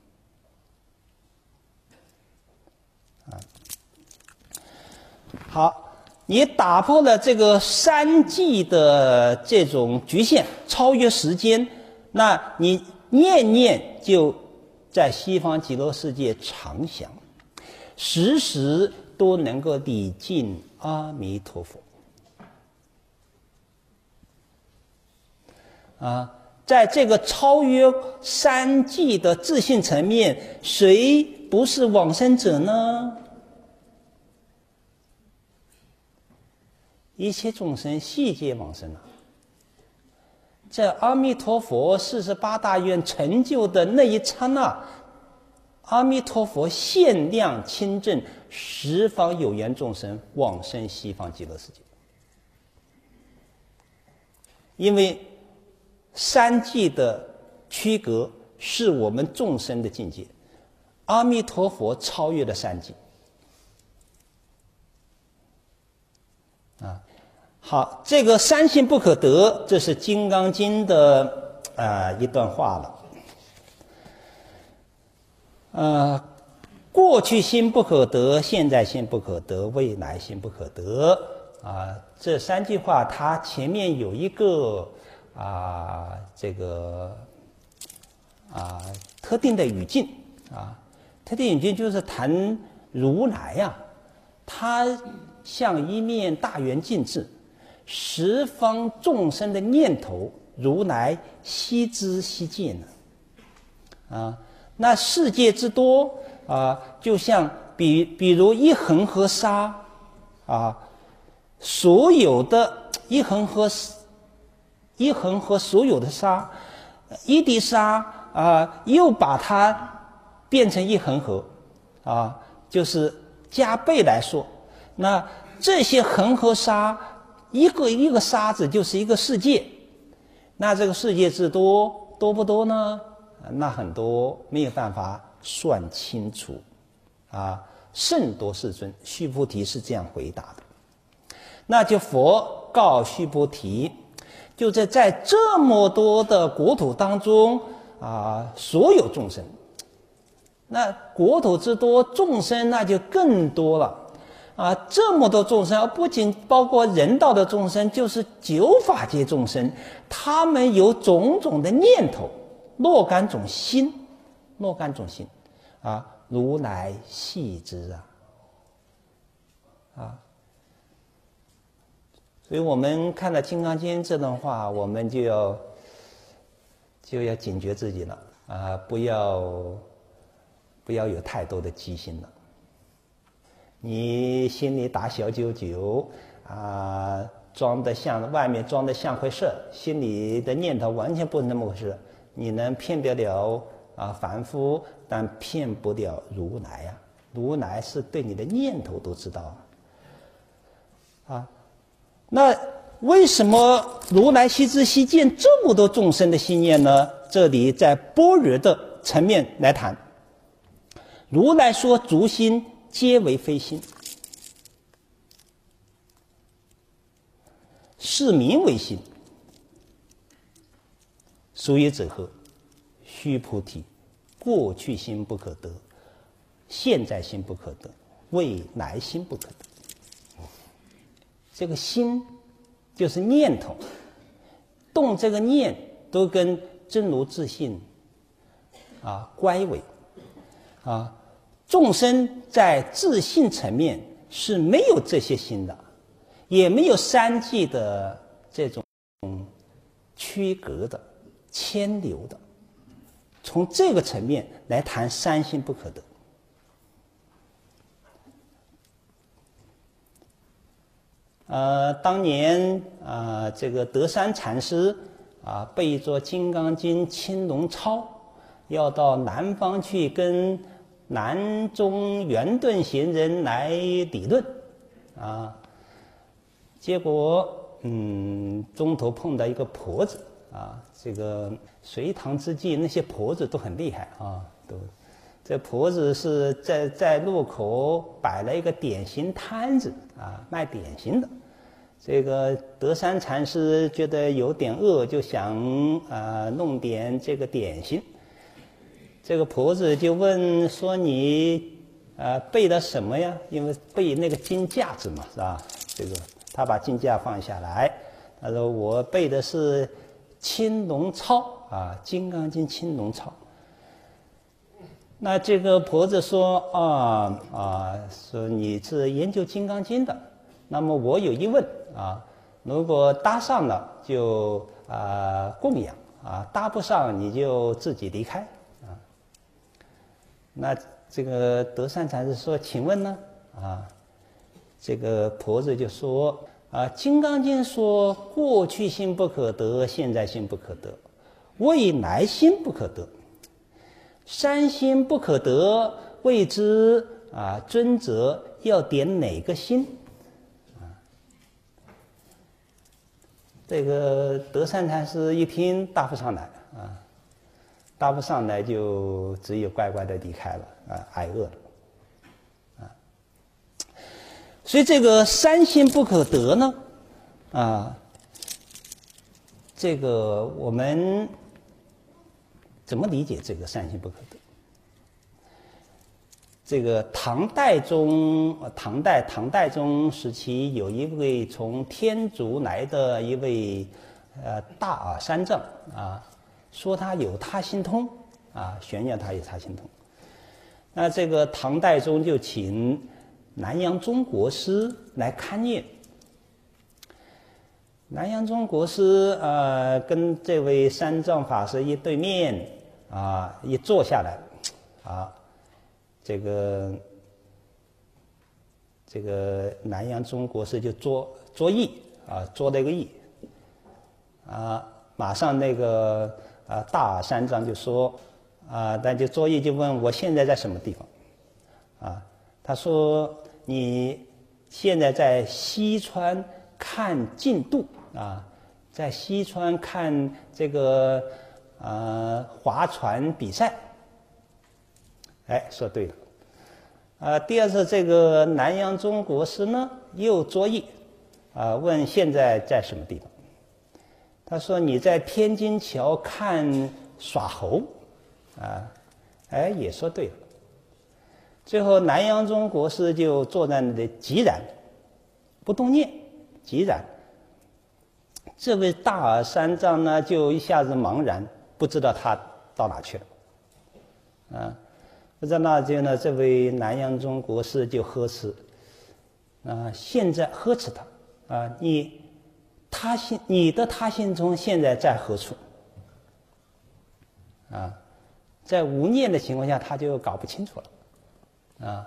啊，好，你打破了这个三际的这种局限，超越时间，那你念念就在西方极乐世界常享，时时都能够礼敬阿弥陀佛。啊，在这个超越三际的自信层面，谁不是往生者呢？一切众生悉皆往生了。在阿弥陀佛四十八大愿成就的那一刹那，阿弥陀佛限量亲证十方有缘众生往生西方极乐世界。因为三际的区隔是我们众生的境界，阿弥陀佛超越了三际。啊，好，这个三性不可得，这是《金刚经》的啊、呃、一段话了。呃，过去心不可得，现在心不可得，未来心不可得。啊，这三句话，它前面有一个。啊，这个啊特定的语境啊，特定语境就是谈如来呀、啊，他像一面大圆镜子，十方众生的念头，如来悉知悉见呢。啊，那世界之多啊，就像比比如一恒河沙啊，所有的一恒河。一恒河所有的沙，一滴沙啊、呃，又把它变成一恒河，啊，就是加倍来说，那这些恒河沙，一个一个沙子就是一个世界，那这个世界之多多不多呢？那很多，没有办法算清楚，啊，甚多世尊，须菩提是这样回答的。那就佛告须菩提。就在在这么多的国土当中啊，所有众生，那国土之多，众生那就更多了啊！这么多众生，不仅包括人道的众生，就是九法界众生，他们有种种的念头，若干种心，若干种心啊，如来悉知啊啊！ 所以我们看到《金刚经》这段话，我们就要就要警觉自己了啊，不要不要有太多的机心了。你心里打小九九啊，装的像外面装的像回事，心里的念头完全不是那么回事。你能骗得了啊凡夫，但骗不了如来呀、啊。如来是对你的念头都知道啊。啊，那为什么如来悉知悉见这么多众生的心念呢？这里在般若的层面来谈。如来说诸心皆为非心，是名为心。所以者何？须菩提，过去心不可得，现在心不可得，未来心不可得。这个心就是念头，动这个念都跟真如自性啊乖违啊。众生在自性层面是没有这些心的，也没有三际的这种区隔的牵流的。从这个层面来谈三心不可得。呃，当年啊、呃，这个德山禅师啊背着《金刚经》青龙抄，要到南方去跟南中圆顿贤人来理论啊，结果嗯，中途碰到一个婆子啊，这个隋唐之际那些婆子都很厉害啊，都这婆子是在在路口摆了一个点心摊子啊，卖点心的。这个德山禅师觉得有点饿，就想啊、呃、弄点这个点心。这个婆子就问说：“你呃背的什么呀？”因为背那个金架子嘛，是吧？这个他把金架放下来，他说：“我背的是青龙抄啊，《金刚经》青龙抄。”那这个婆子说：“啊啊，说你是研究《金刚经》的，那么我有疑问啊，如果搭上了就啊供养啊，搭不上你就自己离开。”那这个德山禅师说：“请问呢？”啊，这个婆子就说：“啊，《金刚经》说过去心不可得，现在心不可得，未来心不可得，三心不可得，谓之啊，尊者要点哪个心？”啊，这个德山禅师一听答不上来啊。搭不上来就只有乖乖的离开了啊，挨饿了啊。所以这个三心不可得呢，啊，这个我们怎么理解这个三心不可得？这个唐代中，唐代唐代宗时期有一位从天竺来的一位呃大耳三藏啊。说他有他心通啊，炫耀他有他心通。那这个唐代宗就请南阳中国师来勘验。南阳中国师呃跟这位三藏法师一对面啊，一坐下来啊，这个这个南阳中国师就作作揖啊，作了一个揖啊，马上那个。啊，大耳三藏就说，啊，但就作揖就问我现在在什么地方，啊，他说你现在在西川看竞渡啊，在西川看这个呃划船比赛，哎，说对了，啊，第二次这个南阳中国师呢又作揖，啊，问现在在什么地方。他说：“你在天津桥看耍猴，啊，哎，也说对了。”最后，南阳中国师就坐在那里寂然，不动念，寂然。这位大耳三藏呢，就一下子茫然，不知道他到哪去了，啊，不知道那就呢，这位南阳中国师就呵斥，啊，现在呵斥他，啊，你他心，你的他心中现在在何处？啊，在无念的情况下，他就搞不清楚了，啊，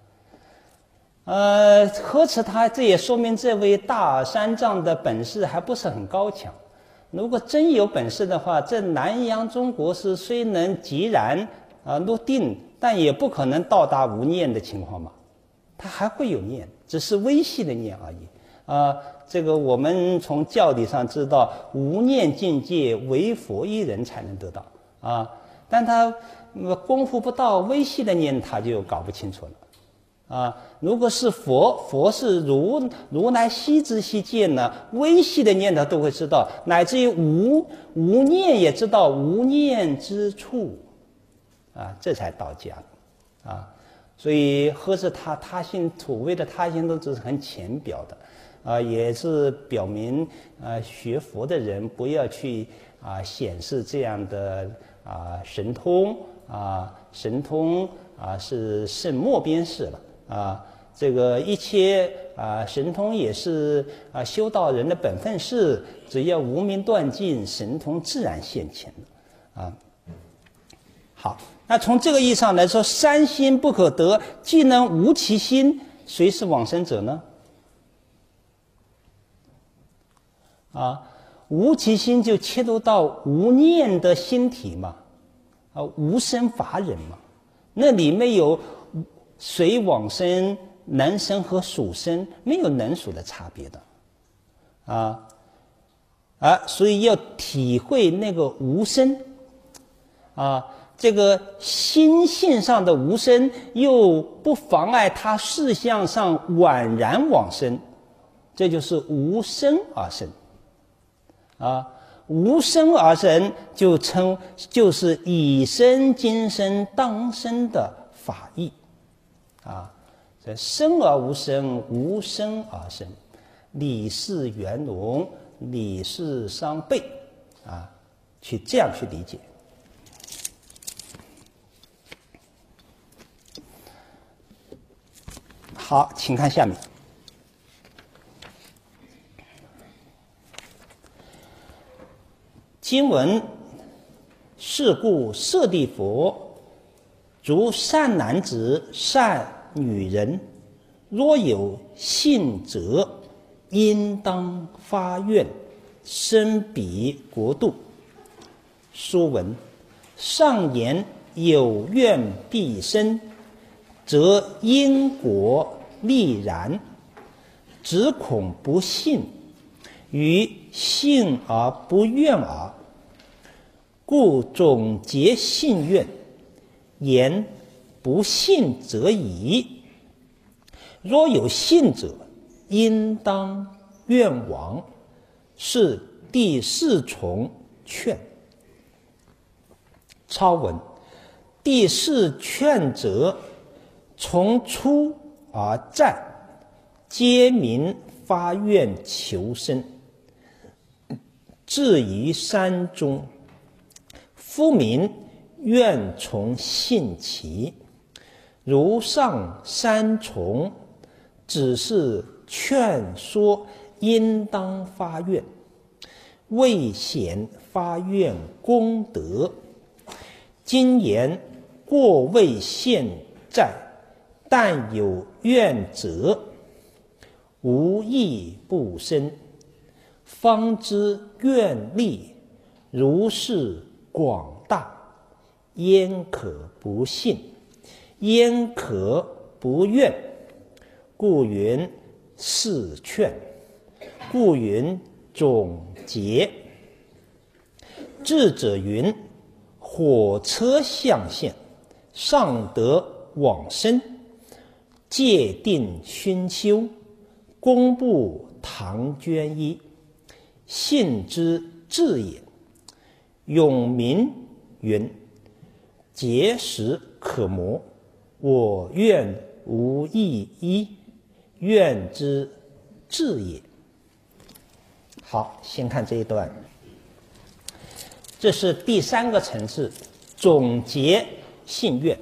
呃，何止他，这也说明这位大耳三藏的本事还不是很高强。如果真有本事的话，这南洋中国是虽能即然啊入定，但也不可能到达无念的情况嘛，他还会有念，只是微细的念而已。啊，这个我们从教理上知道，无念境界唯佛一人才能得到啊，但他功夫不到，微细的念他就搞不清楚了。啊，如果是佛，佛是如如来悉知悉见呢，微细的念头都会知道，乃至于无无念也知道无念之处，啊，这才到家，啊，所以何止他他心所谓的他心都只是很浅表的，啊，也是表明啊学佛的人不要去啊显示这样的啊神通啊神通啊是甚末边事了。啊，这个一切啊神通也是啊修道人的本分事，只要无明断尽，神通自然现前的啊。好，那从这个意义上来说，三心不可得，既能无其心，谁是往生者呢？啊，无其心就切入到无念的心体嘛，啊，无生法忍嘛，那里面有。谁往生能生和属生没有能属的差别的，啊啊，所以要体会那个无生，啊，这个心性上的无生又不妨碍他事相上宛然往生，这就是无生而生，啊，无生而生就称就是以生今生当生的法义。啊，这生而无生，无生而生，理事圆融，理事相悖，啊，去这样去理解。好，请看下面。经文：是故舍利佛，如善男子、善女人，若有信者，应当发愿，生彼国度。书文：上言有愿必生，则因果立然，只恐不信，于信而不愿耳。故总结信愿，言不信则已。若有信者，应当愿往。是第四重劝。超文：第四劝者，从出而战，皆名发愿求生，至于山中，夫名愿从信其。如上三重，只是劝说应当发愿，未显发愿功德。今言过未现在，但有愿者，无益不生。方知愿力如是广大，焉可不信？焉可不愿？故云四劝，故云总结。智者云：火车象现，上得往生，戒定熏修，功布唐捐一，信之至也。永明云：结实可磨，我愿无异一，愿之至也。好，先看这一段，这是第三个层次，总结信愿。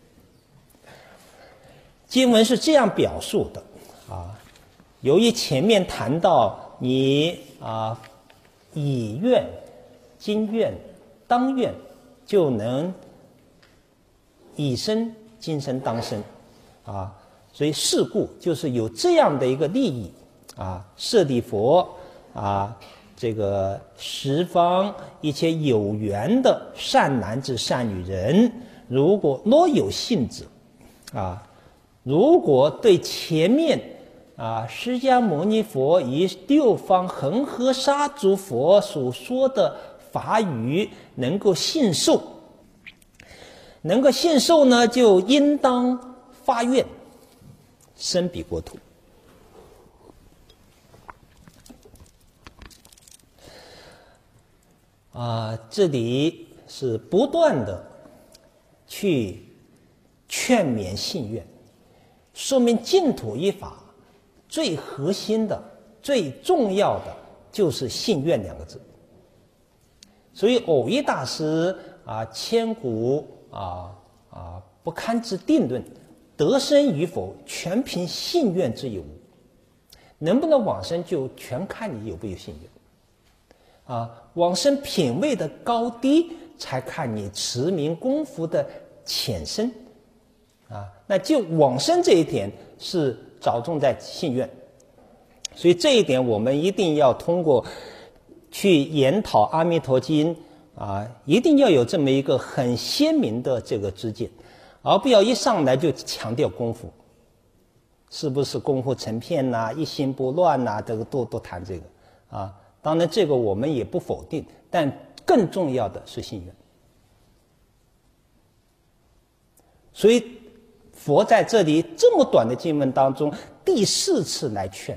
经文是这样表述的啊，由于前面谈到你啊，以愿、今愿、当愿，就能以生今生当生啊。所以是故就是有这样的一个利益啊，舍利佛啊，这个十方一切有缘的善男子善女人，如果若有信者啊，如果对前面啊释迦牟尼佛以六方恒河沙诸佛所说的法语能够信受，能够信受呢，就应当发愿生彼国土。啊，这里是不断的去劝勉信愿，说明净土一法最核心的、最重要的就是信愿两个字。所以蕅益大师啊，千古啊啊不堪之定论，得生与否全凭信愿之有无，能不能往生就全看你有没有信愿。啊，往生品位的高低，才看你持名功夫的浅深。啊，那就往生这一点是着重在信愿，所以这一点我们一定要通过去研讨《阿弥陀经》啊，一定要有这么一个很鲜明的这个知见，而不要一上来就强调功夫，是不是功夫成片呐、啊，一心不乱呐、啊，这个都都谈这个啊。当然，这个我们也不否定，但更重要的是信愿。所以，佛在这里这么短的经文当中，第四次来劝。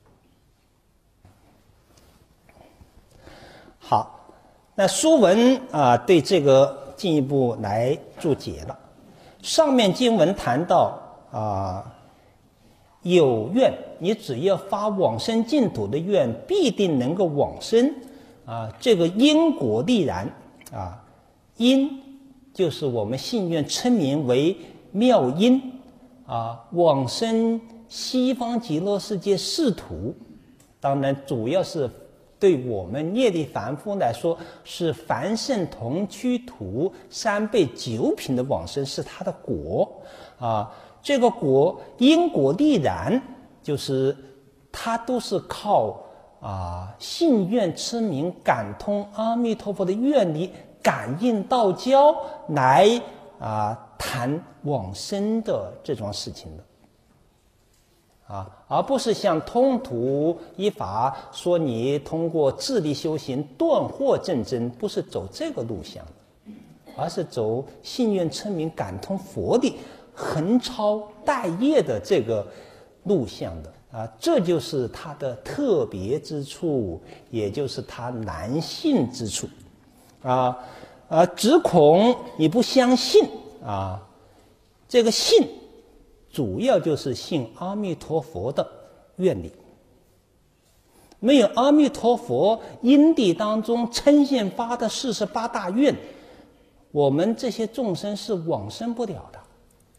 好，那书文啊，对这个进一步来注解了。上面经文谈到啊。有愿，你只要发往生净土的愿，必定能够往生啊！这个因果必然啊，因就是我们信愿称名为妙因啊，往生西方极乐世界世土，当然主要是对我们业力凡夫来说，是凡圣同居土三倍九品的往生是他的果啊。这个果因果必然，就是它都是靠啊信愿称名感通阿弥陀佛的愿力感应道交来啊谈往生的这桩事情的啊，而不是像通途一法说你通过自力修行断惑正真，不是走这个路线的，而是走信愿称名感通佛力横超代业的这个路向的啊，这就是它的特别之处，也就是它难信之处啊啊！只恐你不相信啊，这个信主要就是信阿弥陀佛的愿力，没有阿弥陀佛因地当中称现发的四十八大愿，我们这些众生是往生不了的。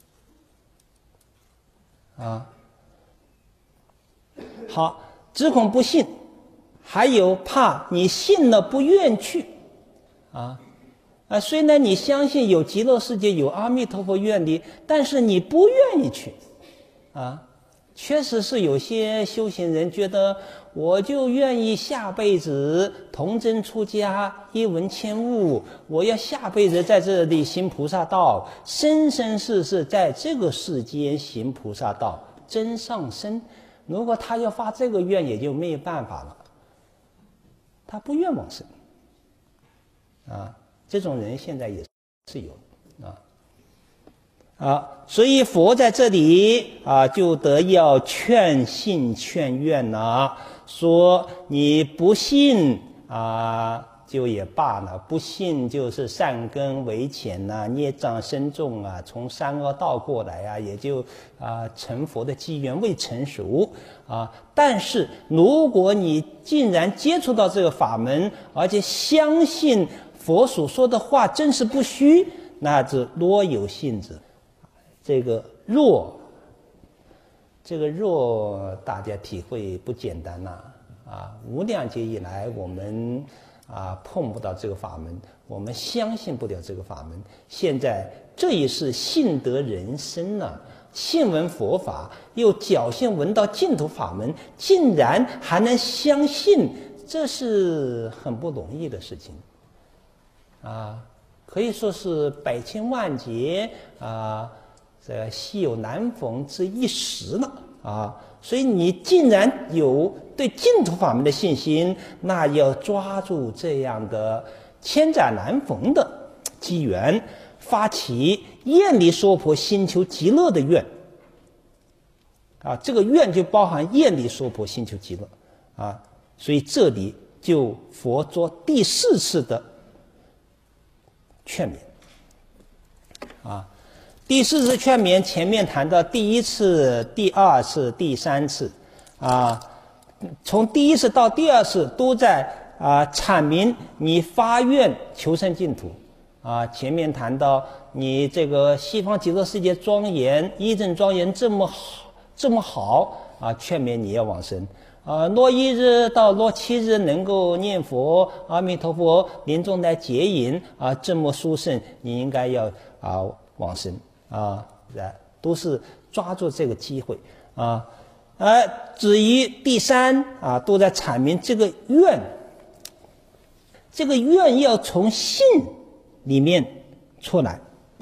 啊，好，只恐不信，还有怕你信了不愿去，啊啊，虽然你相信有极乐世界有阿弥陀佛愿力，但是你不愿意去，啊，确实是有些修行人觉得，我就愿意下辈子童真出家，一闻千悟，我要下辈子在这里行菩萨道，生生世世在这个世间行菩萨道，真上身。如果他要发这个愿，也就没有办法了，他不愿往生啊。这种人现在也是有啊啊，所以佛在这里啊，就得要劝信劝愿了，说你不信啊，就也罢了，不信就是善根为浅呐、啊，孽障深重啊，从三恶道过来啊，也就啊成佛的机缘未成熟啊。但是如果你竟然接触到这个法门，而且相信佛所说的话真是不虚，那就若有信者。这个若，这个若大家体会不简单呐啊，无量劫以来我们啊碰不到这个法门，我们相信不了这个法门。现在这一世信得人生啊，信闻佛法，又侥幸闻到净土法门，竟然还能相信，这是很不容易的事情啊，可以说是百千万劫啊，这稀有难逢之一时了啊。所以你竟然有对净土法门的信心，那要抓住这样的千载难逢的机缘，发起愿力娑婆心求极乐的愿啊，这个愿就包含愿力娑婆心求极乐啊。所以这里就佛做第四次的劝勉啊。第四次劝勉，前面谈到第一次、第二次、第三次，啊，从第一次到第二次都在啊阐明你发愿求生净土，啊，前面谈到你这个西方极乐世界庄严、一正庄严这么好，这么好啊，劝勉你要往生。啊，若一日到若七日能够念佛阿弥陀佛临终来结引啊，这么殊胜，你应该要啊往生。啊，都是抓住这个机会啊，而至于第三啊，都在阐明这个愿，这个愿要从信里面出来，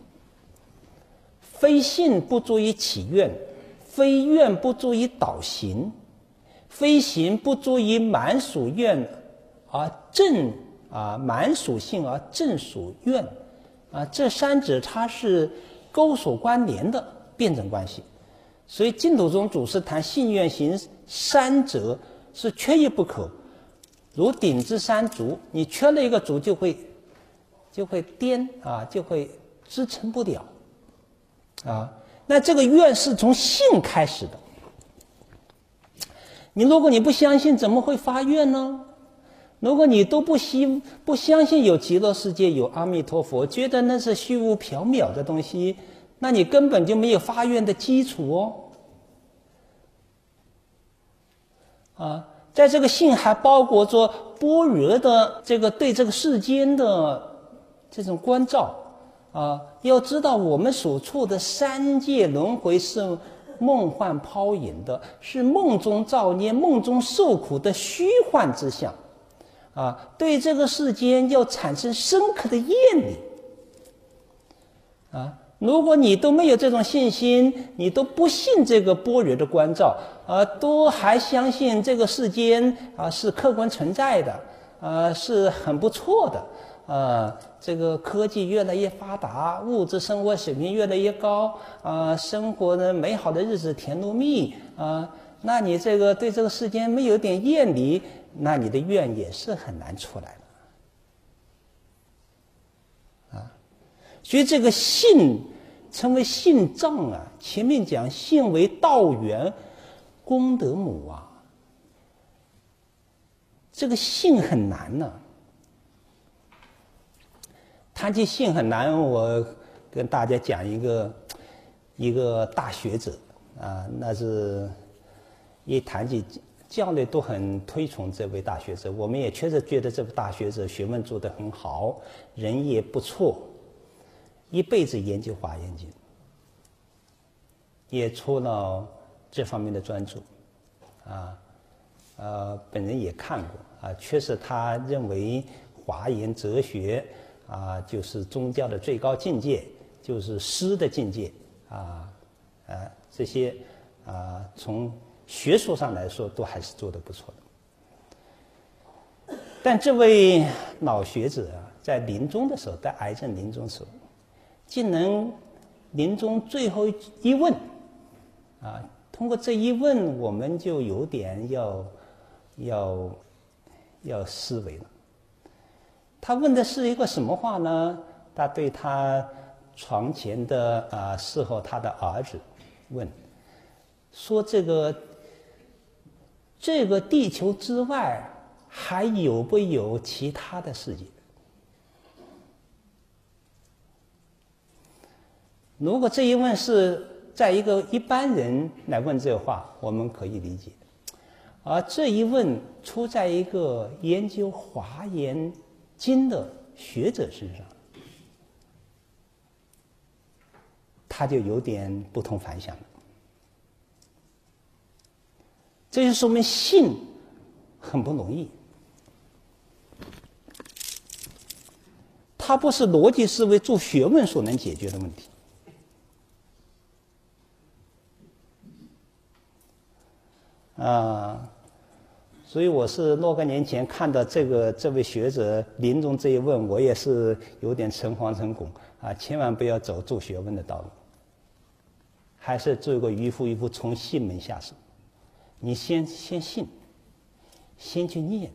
非信不足以起愿，非愿不足以导行，非行不足以满属愿而正啊满属信而正属愿啊，这三者它是勾所关联的辩证关系，所以净土宗祖师谈信愿行三者是缺一不可，如鼎之三足，你缺了一个足就会就会颠啊，就会支撑不了啊。那这个愿是从信开始的，你如果你不相信，怎么会发愿呢？如果你都不希不相信有极乐世界有阿弥陀佛，觉得那是虚无缥缈的东西，那你根本就没有发愿的基础哦。啊，在这个信还包裹着般若的这个对这个世间的这种关照啊，要知道我们所处的三界轮回是梦幻泡影的，是梦中造孽、梦中受苦的虚幻之相。啊，对这个世间要产生深刻的厌离啊！如果你都没有这种信心，你都不信这个般若的关照，啊，都还相信这个世间啊是客观存在的，啊，是很不错的，啊，这个科技越来越发达，物质生活水平越来越高，啊，生活的美好的日子甜如蜜啊，那你这个对这个世间没有点厌离，那你的愿也是很难出来的啊。所以这个信称为信藏啊，前面讲信为道源功德母啊，这个信很难呢、啊。谈起信很难，我跟大家讲一个一个大学者啊，那是一谈起教内都很推崇这位大学者，我们也确实觉得这位大学者学问做得很好，人也不错，一辈子研究华严经，也出了这方面的专著，啊，呃，本人也看过啊，确实他认为华严哲学啊，就是宗教的最高境界，就是诗的境界啊，啊，这些啊，从学术上来说，都还是做得不错的。但这位老学者啊，在临终的时候，在癌症临终的时候，竟能临终最后一问，啊，通过这一问，我们就有点要要要思维了。他问的是一个什么话呢？他对他床前的啊伺候他的儿子问，说这个。这个地球之外还有不有其他的世界？如果这一问是在一个一般人来问这话，我们可以理解。 而这一问出在一个研究华严经的学者身上，他就有点不同凡响了。这就说明信很不容易，它不是逻辑思维做学问所能解决的问题。啊，所以我是若干年前看到这个这位学者临终这一问，我也是有点诚惶诚恐啊！千万不要走做学问的道路，还是做一个渔夫渔夫，从信门下手。你先先信，先去念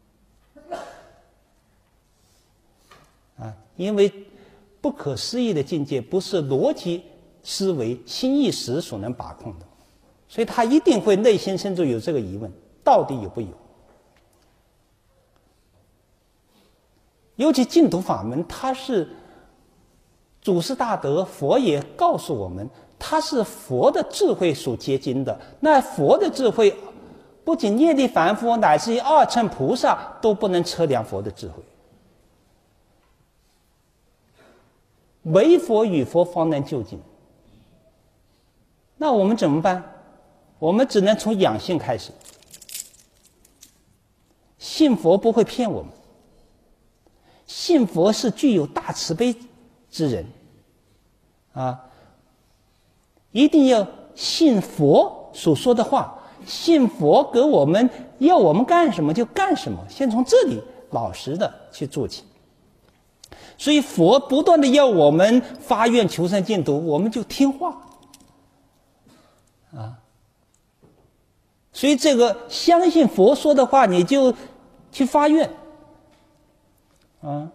啊！因为不可思议的境界不是逻辑思维、心意识所能把控的。所以他一定会内心深处有这个疑问，到底有不有？尤其净土法门，它是祖师大德佛也告诉我们，它是佛的智慧所结晶的。那佛的智慧，不仅业力凡夫，乃至于二乘菩萨都不能测量佛的智慧。唯佛与佛方能究竟。那我们怎么办？我们只能从养性开始。信佛不会骗我们，信佛是具有大慈悲之人啊，一定要信佛所说的话，信佛给我们要我们干什么就干什么，先从这里老实的去做起。所以佛不断的要我们发愿求生净土，我们就听话啊。所以这个相信佛说的话，你就去发愿啊。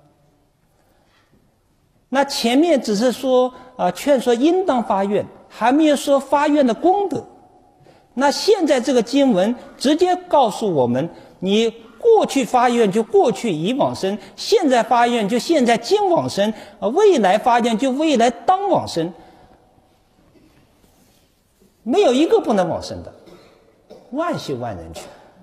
那前面只是说啊，劝说应当发愿，还没有说发愿的功德。那现在这个经文直接告诉我们，你过去发愿就过去已往生，现在发愿就现在今往生，啊，未来发愿就未来当往生，没有一个不能往生的。万修万人去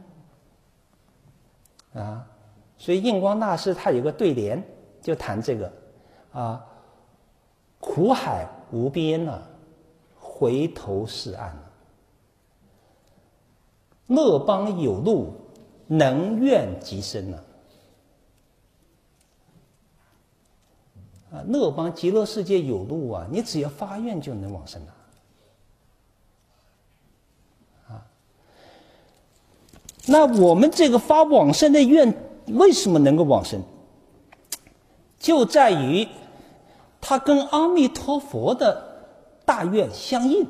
啊！所以印光大师他有个对联，就谈这个啊：苦海无边了，回头是岸了；乐邦有路，能愿即生了。啊，乐邦极乐世界有路啊，你只要发愿就能往生了。那我们这个发往生的愿为什么能够往生？就在于它跟阿弥陀佛的大愿相应。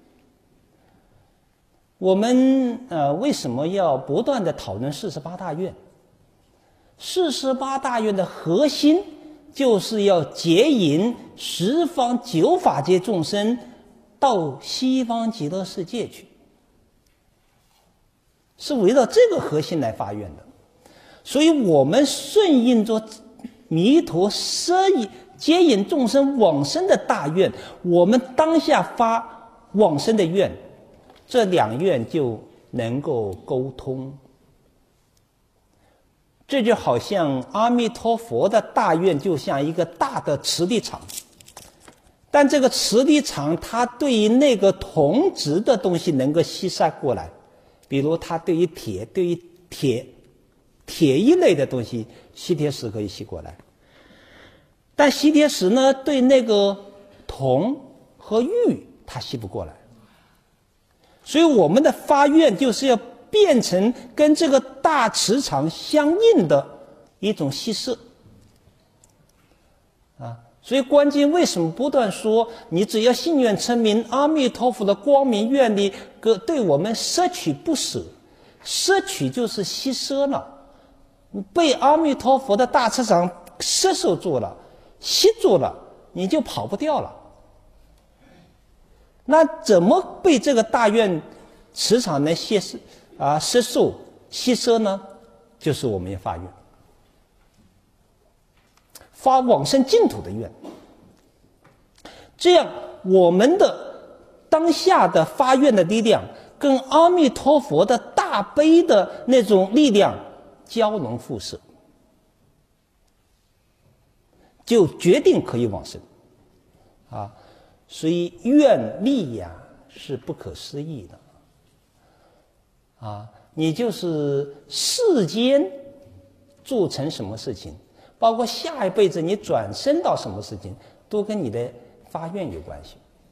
我们呃为什么要不断的讨论四十八大愿？四十八大愿的核心就是要接引十方九法界众生到西方极乐世界去。是围绕这个核心来发愿的，所以我们顺应着弥陀摄引接引众生往生的大愿，我们当下发往生的愿，这两愿就能够沟通。这就好像阿弥陀佛的大愿就像一个大的磁力场，但这个磁力场它对于那个同质的东西能够吸收过来。比如它对于铁，对于铁铁一类的东西，吸铁石可以吸过来，但吸铁石呢，对那个铜和玉它吸不过来。所以我们的发愿就是要变成跟这个大磁场相应的一种吸摄啊。所以观经为什么不断说，你只要信愿称名，阿弥陀佛的光明愿力对我们摄取不舍，摄取就是吸收了，被阿弥陀佛的大磁场摄受住了，吸住了，你就跑不掉了。那怎么被这个大愿磁场能吸收啊摄受吸收呢？就是我们要发愿。发往生净土的愿，这样我们的当下的发愿的力量跟阿弥陀佛的大悲的那种力量交融辐射，就决定可以往生啊。所以愿力呀是不可思议的啊。你就是世间做成什么事情，包括下一辈子你转生到什么事情，都跟你的发愿有关系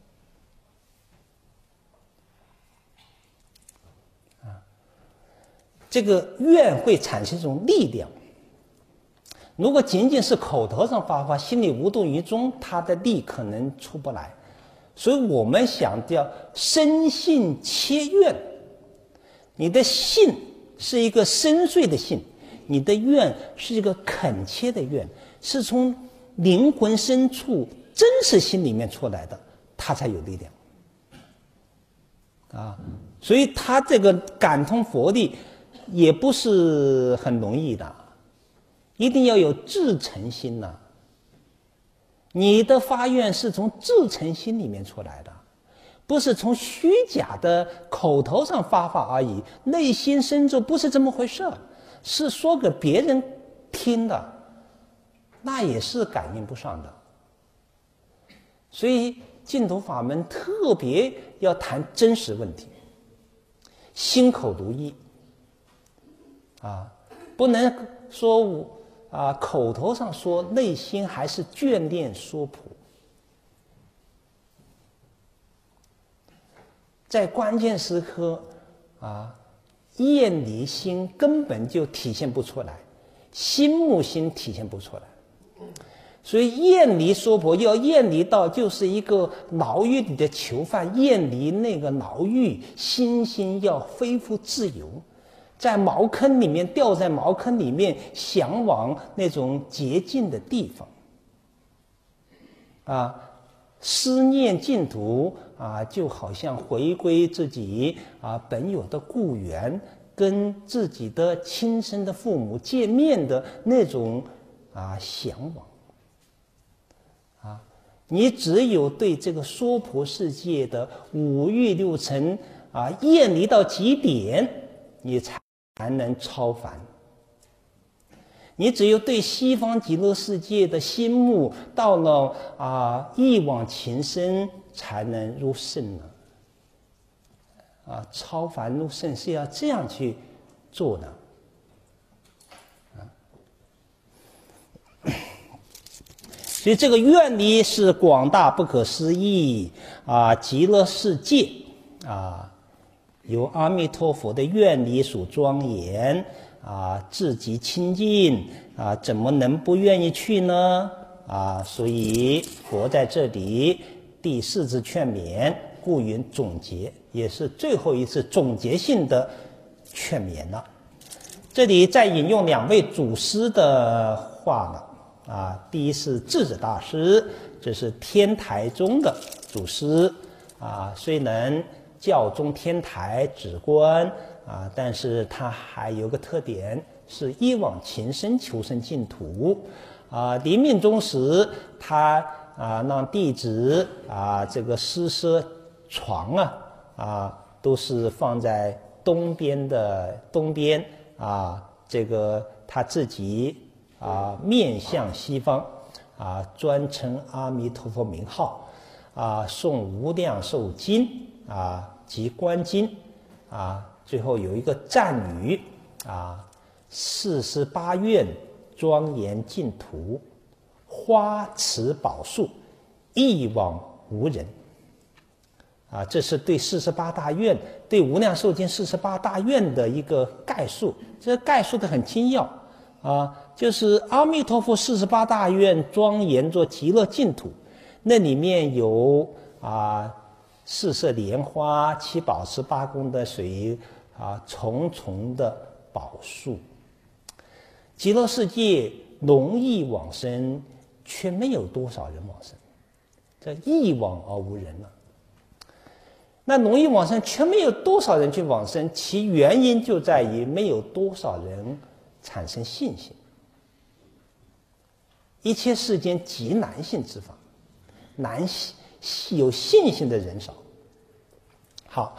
啊。这个愿会产生一种力量，如果仅仅是口头上发发，心里无动于衷，它的力可能出不来。所以我们想要深信切愿，你的信是一个深邃的信，你的愿是一个恳切的愿，是从灵魂深处真实心里面出来的，它才有力量啊。所以他这个感通佛力也不是很容易的，一定要有至诚心呐、啊。你的发愿是从至诚心里面出来的，不是从虚假的口头上发发而已，内心深处不是这么回事，是说给别人听的，那也是感应不上的。所以净土法门特别要谈真实问题，心口如一啊，不能说我啊，口头上说，内心还是眷恋娑婆。在关键时刻啊，厌离心根本就体现不出来，心目心体现不出来。所以厌离娑婆，要厌离到就是一个牢狱里的囚犯，厌离那个牢狱，心心要恢复自由。在茅坑里面，掉在茅坑里面，向往那种洁净的地方啊，思念净土啊，就好像回归自己啊本有的故园，跟自己的亲生的父母见面的那种啊向往啊。你只有对这个娑婆世界的五欲六尘啊厌离到极点，你才才能超凡。你只有对西方极乐世界的心目到了啊一往情深，才能入圣呢。啊，超凡入圣是要这样去做的。啊，所以这个愿力是广大不可思议啊，极乐世界啊。由阿弥陀佛的愿力所庄严啊，自己清净啊，怎么能不愿意去呢？啊，所以佛在这里第四次劝勉，故云总结，也是最后一次总结性的劝勉了。这里再引用两位祖师的话了啊，第一是智者大师，这是天台宗的祖师啊，虽能教宗天台止观啊，但是他还有个特点，是一往情深求生净土啊。临命终时，他啊让弟子啊这个施舍床啊啊都是放在东边的东边啊，这个他自己啊面向西方啊，专称阿弥陀佛名号啊，诵无量寿经啊及观经啊，最后有一个赞语啊：四十八愿庄严净土，花池宝树，一往无人。啊，这是对四十八大愿、对无量寿经四十八大愿的一个概述。这概述的很精要啊，就是阿弥陀佛四十八大愿庄严着极乐净土，那里面有啊。四色莲花、七宝池、八功德水啊，重重的宝树。极乐世界容易往生，却没有多少人往生，这一往而无人了。那容易往生，却没有多少人去往生，其原因就在于没有多少人产生信心。一切世间极难信之法，难信。有信心的人少。好，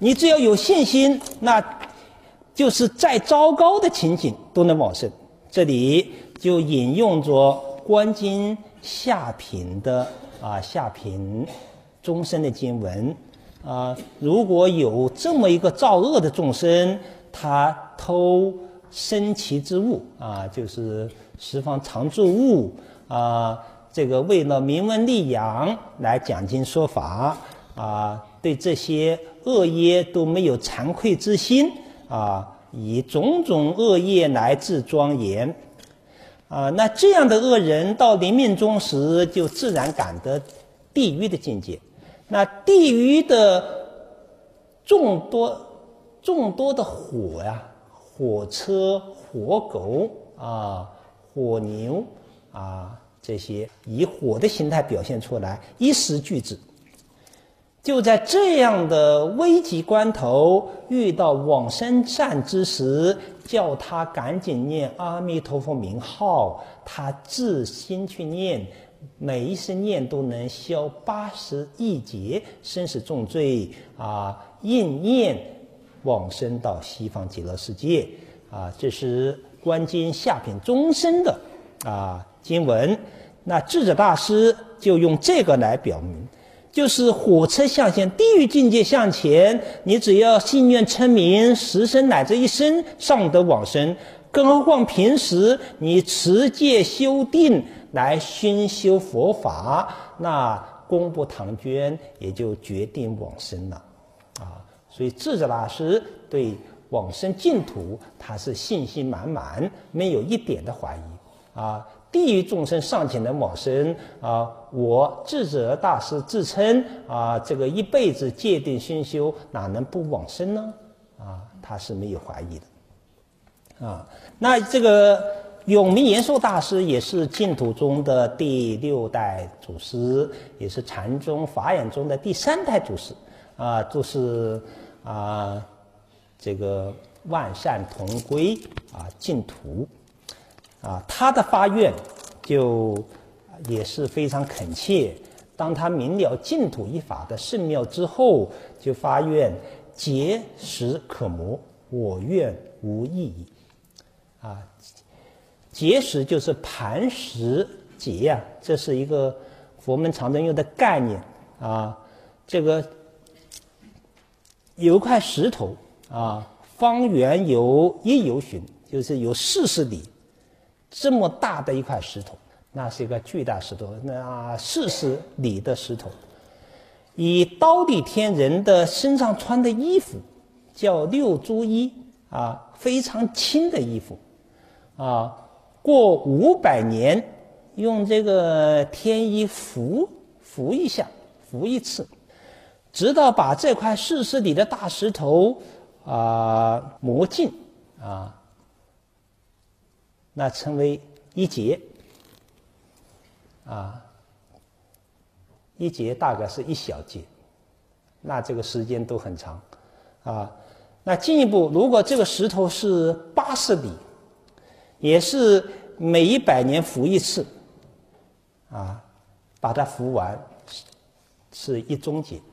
你只要有信心，那就是再糟糕的情景都能往生。这里就引用着观经下品的啊下品终身的经文啊，如果有这么一个造恶的众生，他偷生其之物啊，就是十方常住物啊，这个为了名闻利养来讲经说法啊，对这些恶业都没有惭愧之心啊，以种种恶业来自庄严啊，那这样的恶人到临命终时，就自然感得地狱的境界。那地狱的众多众多的火呀，火车、火狗啊、火牛啊，这些以火的形态表现出来，一时俱至。就在这样的危急关头，遇到往生善之时，叫他赶紧念阿弥陀佛名号，他自心去念，每一声念都能消八十亿劫生死重罪啊，应念往生到西方极乐世界啊。这是观经下品终身的啊经文。那智者大师就用这个来表明，就是火车向前，地狱境界向前，你只要信愿称名，十生乃至一生尚得往生，更何况平时你持戒修定来熏修佛法，那功不唐捐，也就决定往生了啊。所以智者大师对往生净土他是信心满满，没有一点的怀疑啊。地狱众生尚且能往生啊，我智者大师自称啊，这个一辈子戒定熏修，哪能不往生呢？啊，他是没有怀疑的啊。那这个永明延寿大师也是净土中的第六代祖师，也是禅宗法眼中的第三代祖师啊，都是啊这个万善同归啊净土。啊，他的发愿就也是非常恳切。当他明了净土一法的圣妙之后，就发愿结实可磨，我愿无异矣。啊，结实就是磐石结呀、啊，这是一个佛门常常用的概念啊。这个有一块石头啊，方圆有一由旬，就是有四十里。这么大的一块石头，那是一个巨大石头，那四十里的石头，以刀地天人的身上穿的衣服叫六珠衣啊，非常轻的衣服啊，过五百年用这个天衣拂拂一下，拂一次，直到把这块四十里的大石头啊磨尽啊。那称为一劫啊，一劫大概是一小节，那这个时间都很长啊。那进一步，如果这个石头是八十里，也是每一百年拂一次啊，把它拂完是一中劫。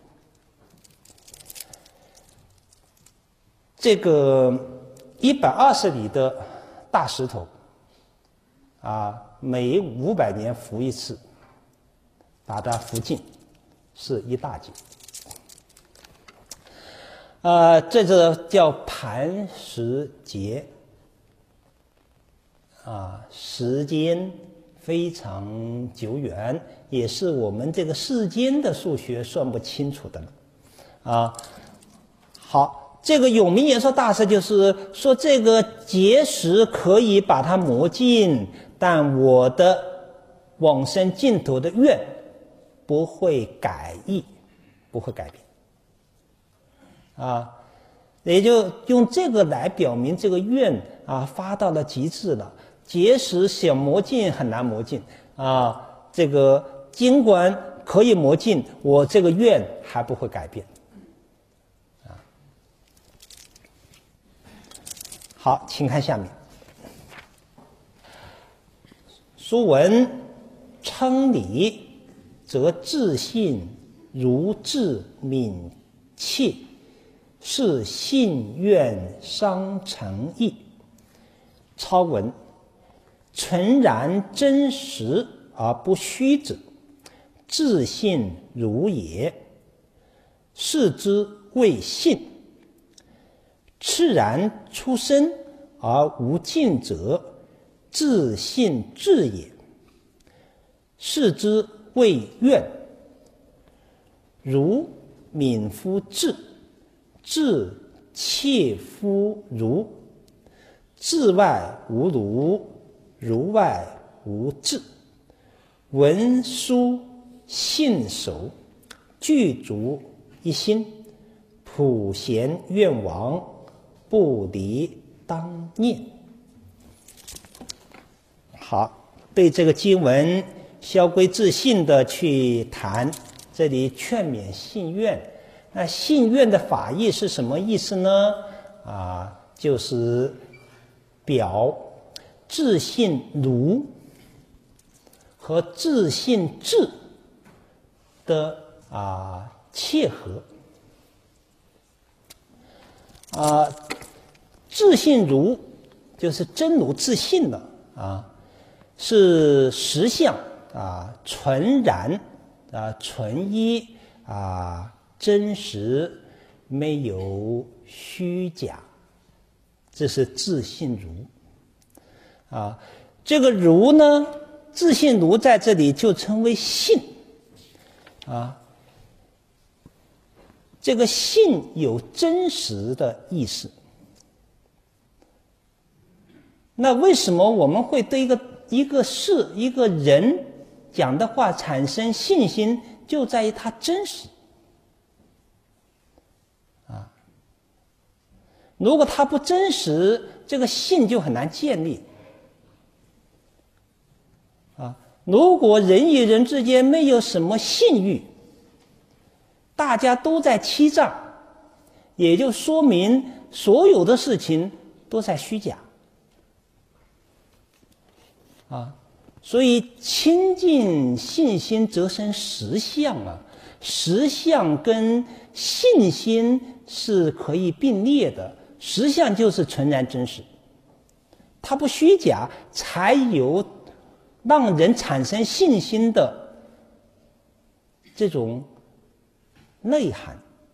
这个一百二十里的大石头啊，每五百年拂一次，把它拂尽，是一大劫。呃，这个叫磐石劫啊，时间非常久远，也是我们这个世间的数学算不清楚的了啊。好，这个永明延寿大师就是说，这个结石可以把它磨尽，但我的往生净土的愿不会改易，不会改变啊，也就用这个来表明这个愿啊发到了极致了。结石想磨尽很难磨尽啊，这个尽管可以磨尽，我这个愿还不会改变啊。好，请看下面。书文称理，则自信如智敏切， 是信愿商诚意。超文：纯然真实而不虚者，自信如也。是之谓信。赤然出生而无尽者，自信至也。是之谓愿。如敏夫智，智切夫如。智外无如，如外无智。文书信守，具足一心。普贤愿王，不离当念。好，对这个经文萧规自信的去谈，这里劝勉信愿。那信愿的法义是什么意思呢？啊，就是表自信如和自信智的啊切合。啊，自信如就是真如自信了啊，是实相啊，纯然啊，纯一啊，真实，没有虚假，这是自信如啊。这个如呢，自信如在这里就称为信啊。这个信有真实的意思。那为什么我们会对一个一个事、一个人讲的话产生信心？就在于它真实啊。如果它不真实，这个信就很难建立啊。如果人与人之间没有什么信誉，大家都在欺诈，也就说明所有的事情都在虚假啊。所以亲近信心则生实相啊，实相跟信心是可以并列的。实相就是纯然真实，它不虚假，才有让人产生信心的这种内涵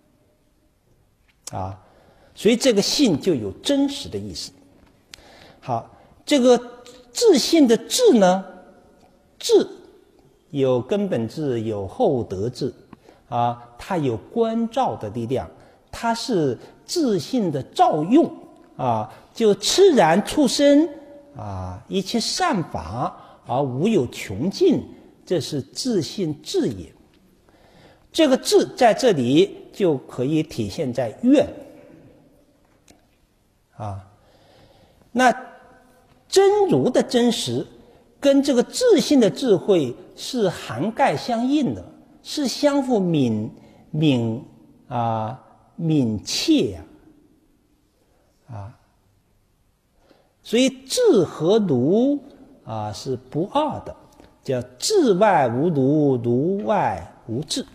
啊，所以这个信就有真实的意思。好，这个自信的自呢，自有根本自，有后得自啊，它有观照的力量，它是自信的照用啊，就自然出生啊，一切善法而无有穷尽，这是自信自也。这个自在这里就可以体现在愿啊。那真如的真实跟这个自信的智慧是涵盖相应的，是相互敏敏啊敏切呀 啊, 啊，所以智和如啊是不二的，叫智外无如，如外无智。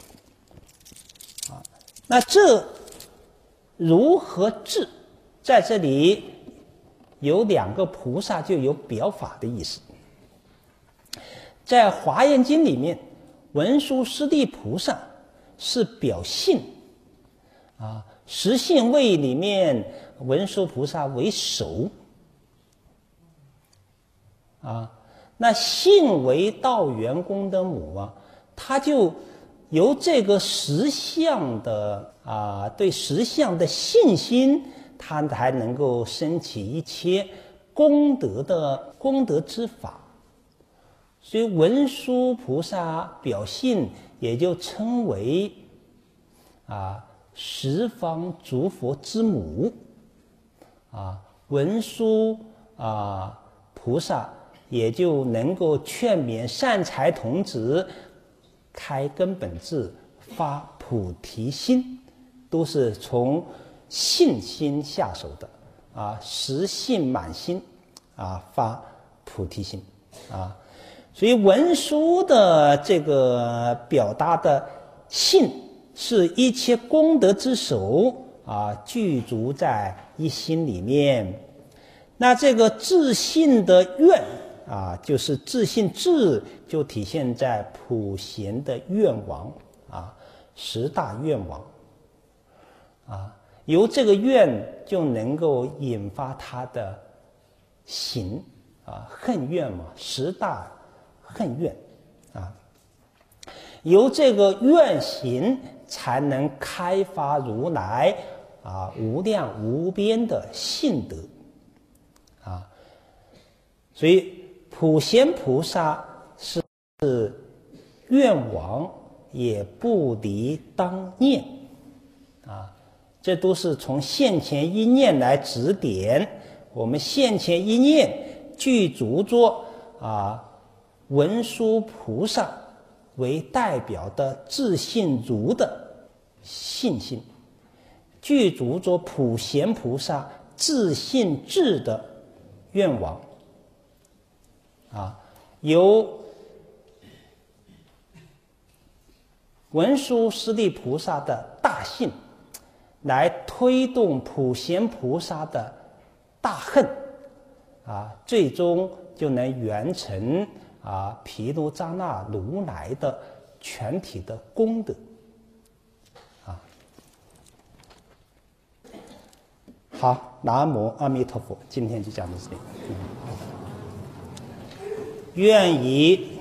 那这如和智在这里有两个菩萨，就有表法的意思。在华严经里面，文殊师利菩萨是表信啊，十信位里面文殊菩萨为首啊，那信为道源功德母啊，他就由这个实相的啊，对实相的信心，他才能够升起一切功德的功德之法。所以文殊菩萨表信，也就称为啊十方诸佛之母啊。文殊啊菩萨也就能够劝勉善财童子开根本智，发菩提心，都是从信心下手的啊，实信满心啊，发菩提心啊。所以文殊的这个表达的信，是一切功德之首啊。 啊具足在一心里面。那这个自信的愿啊，就是自信智，就体现在普贤的愿王啊，十大愿王啊，由这个愿就能够引发他的行啊，恨愿嘛，十大恨愿啊，由这个愿行才能开发如来啊无量无边的性德啊，所以普贤菩萨是愿王，也不离当念啊，这都是从现前一念来指点我们。现前一念具足着啊文殊菩萨为代表的自信如的信心，具足着普贤菩萨自信智的愿王啊，由文殊师利菩萨的大信来推动普贤菩萨的大恨啊，最终就能圆成啊毗卢遮那如来的全体的功德啊。好，南无阿弥陀佛，今天就讲到这里。愿以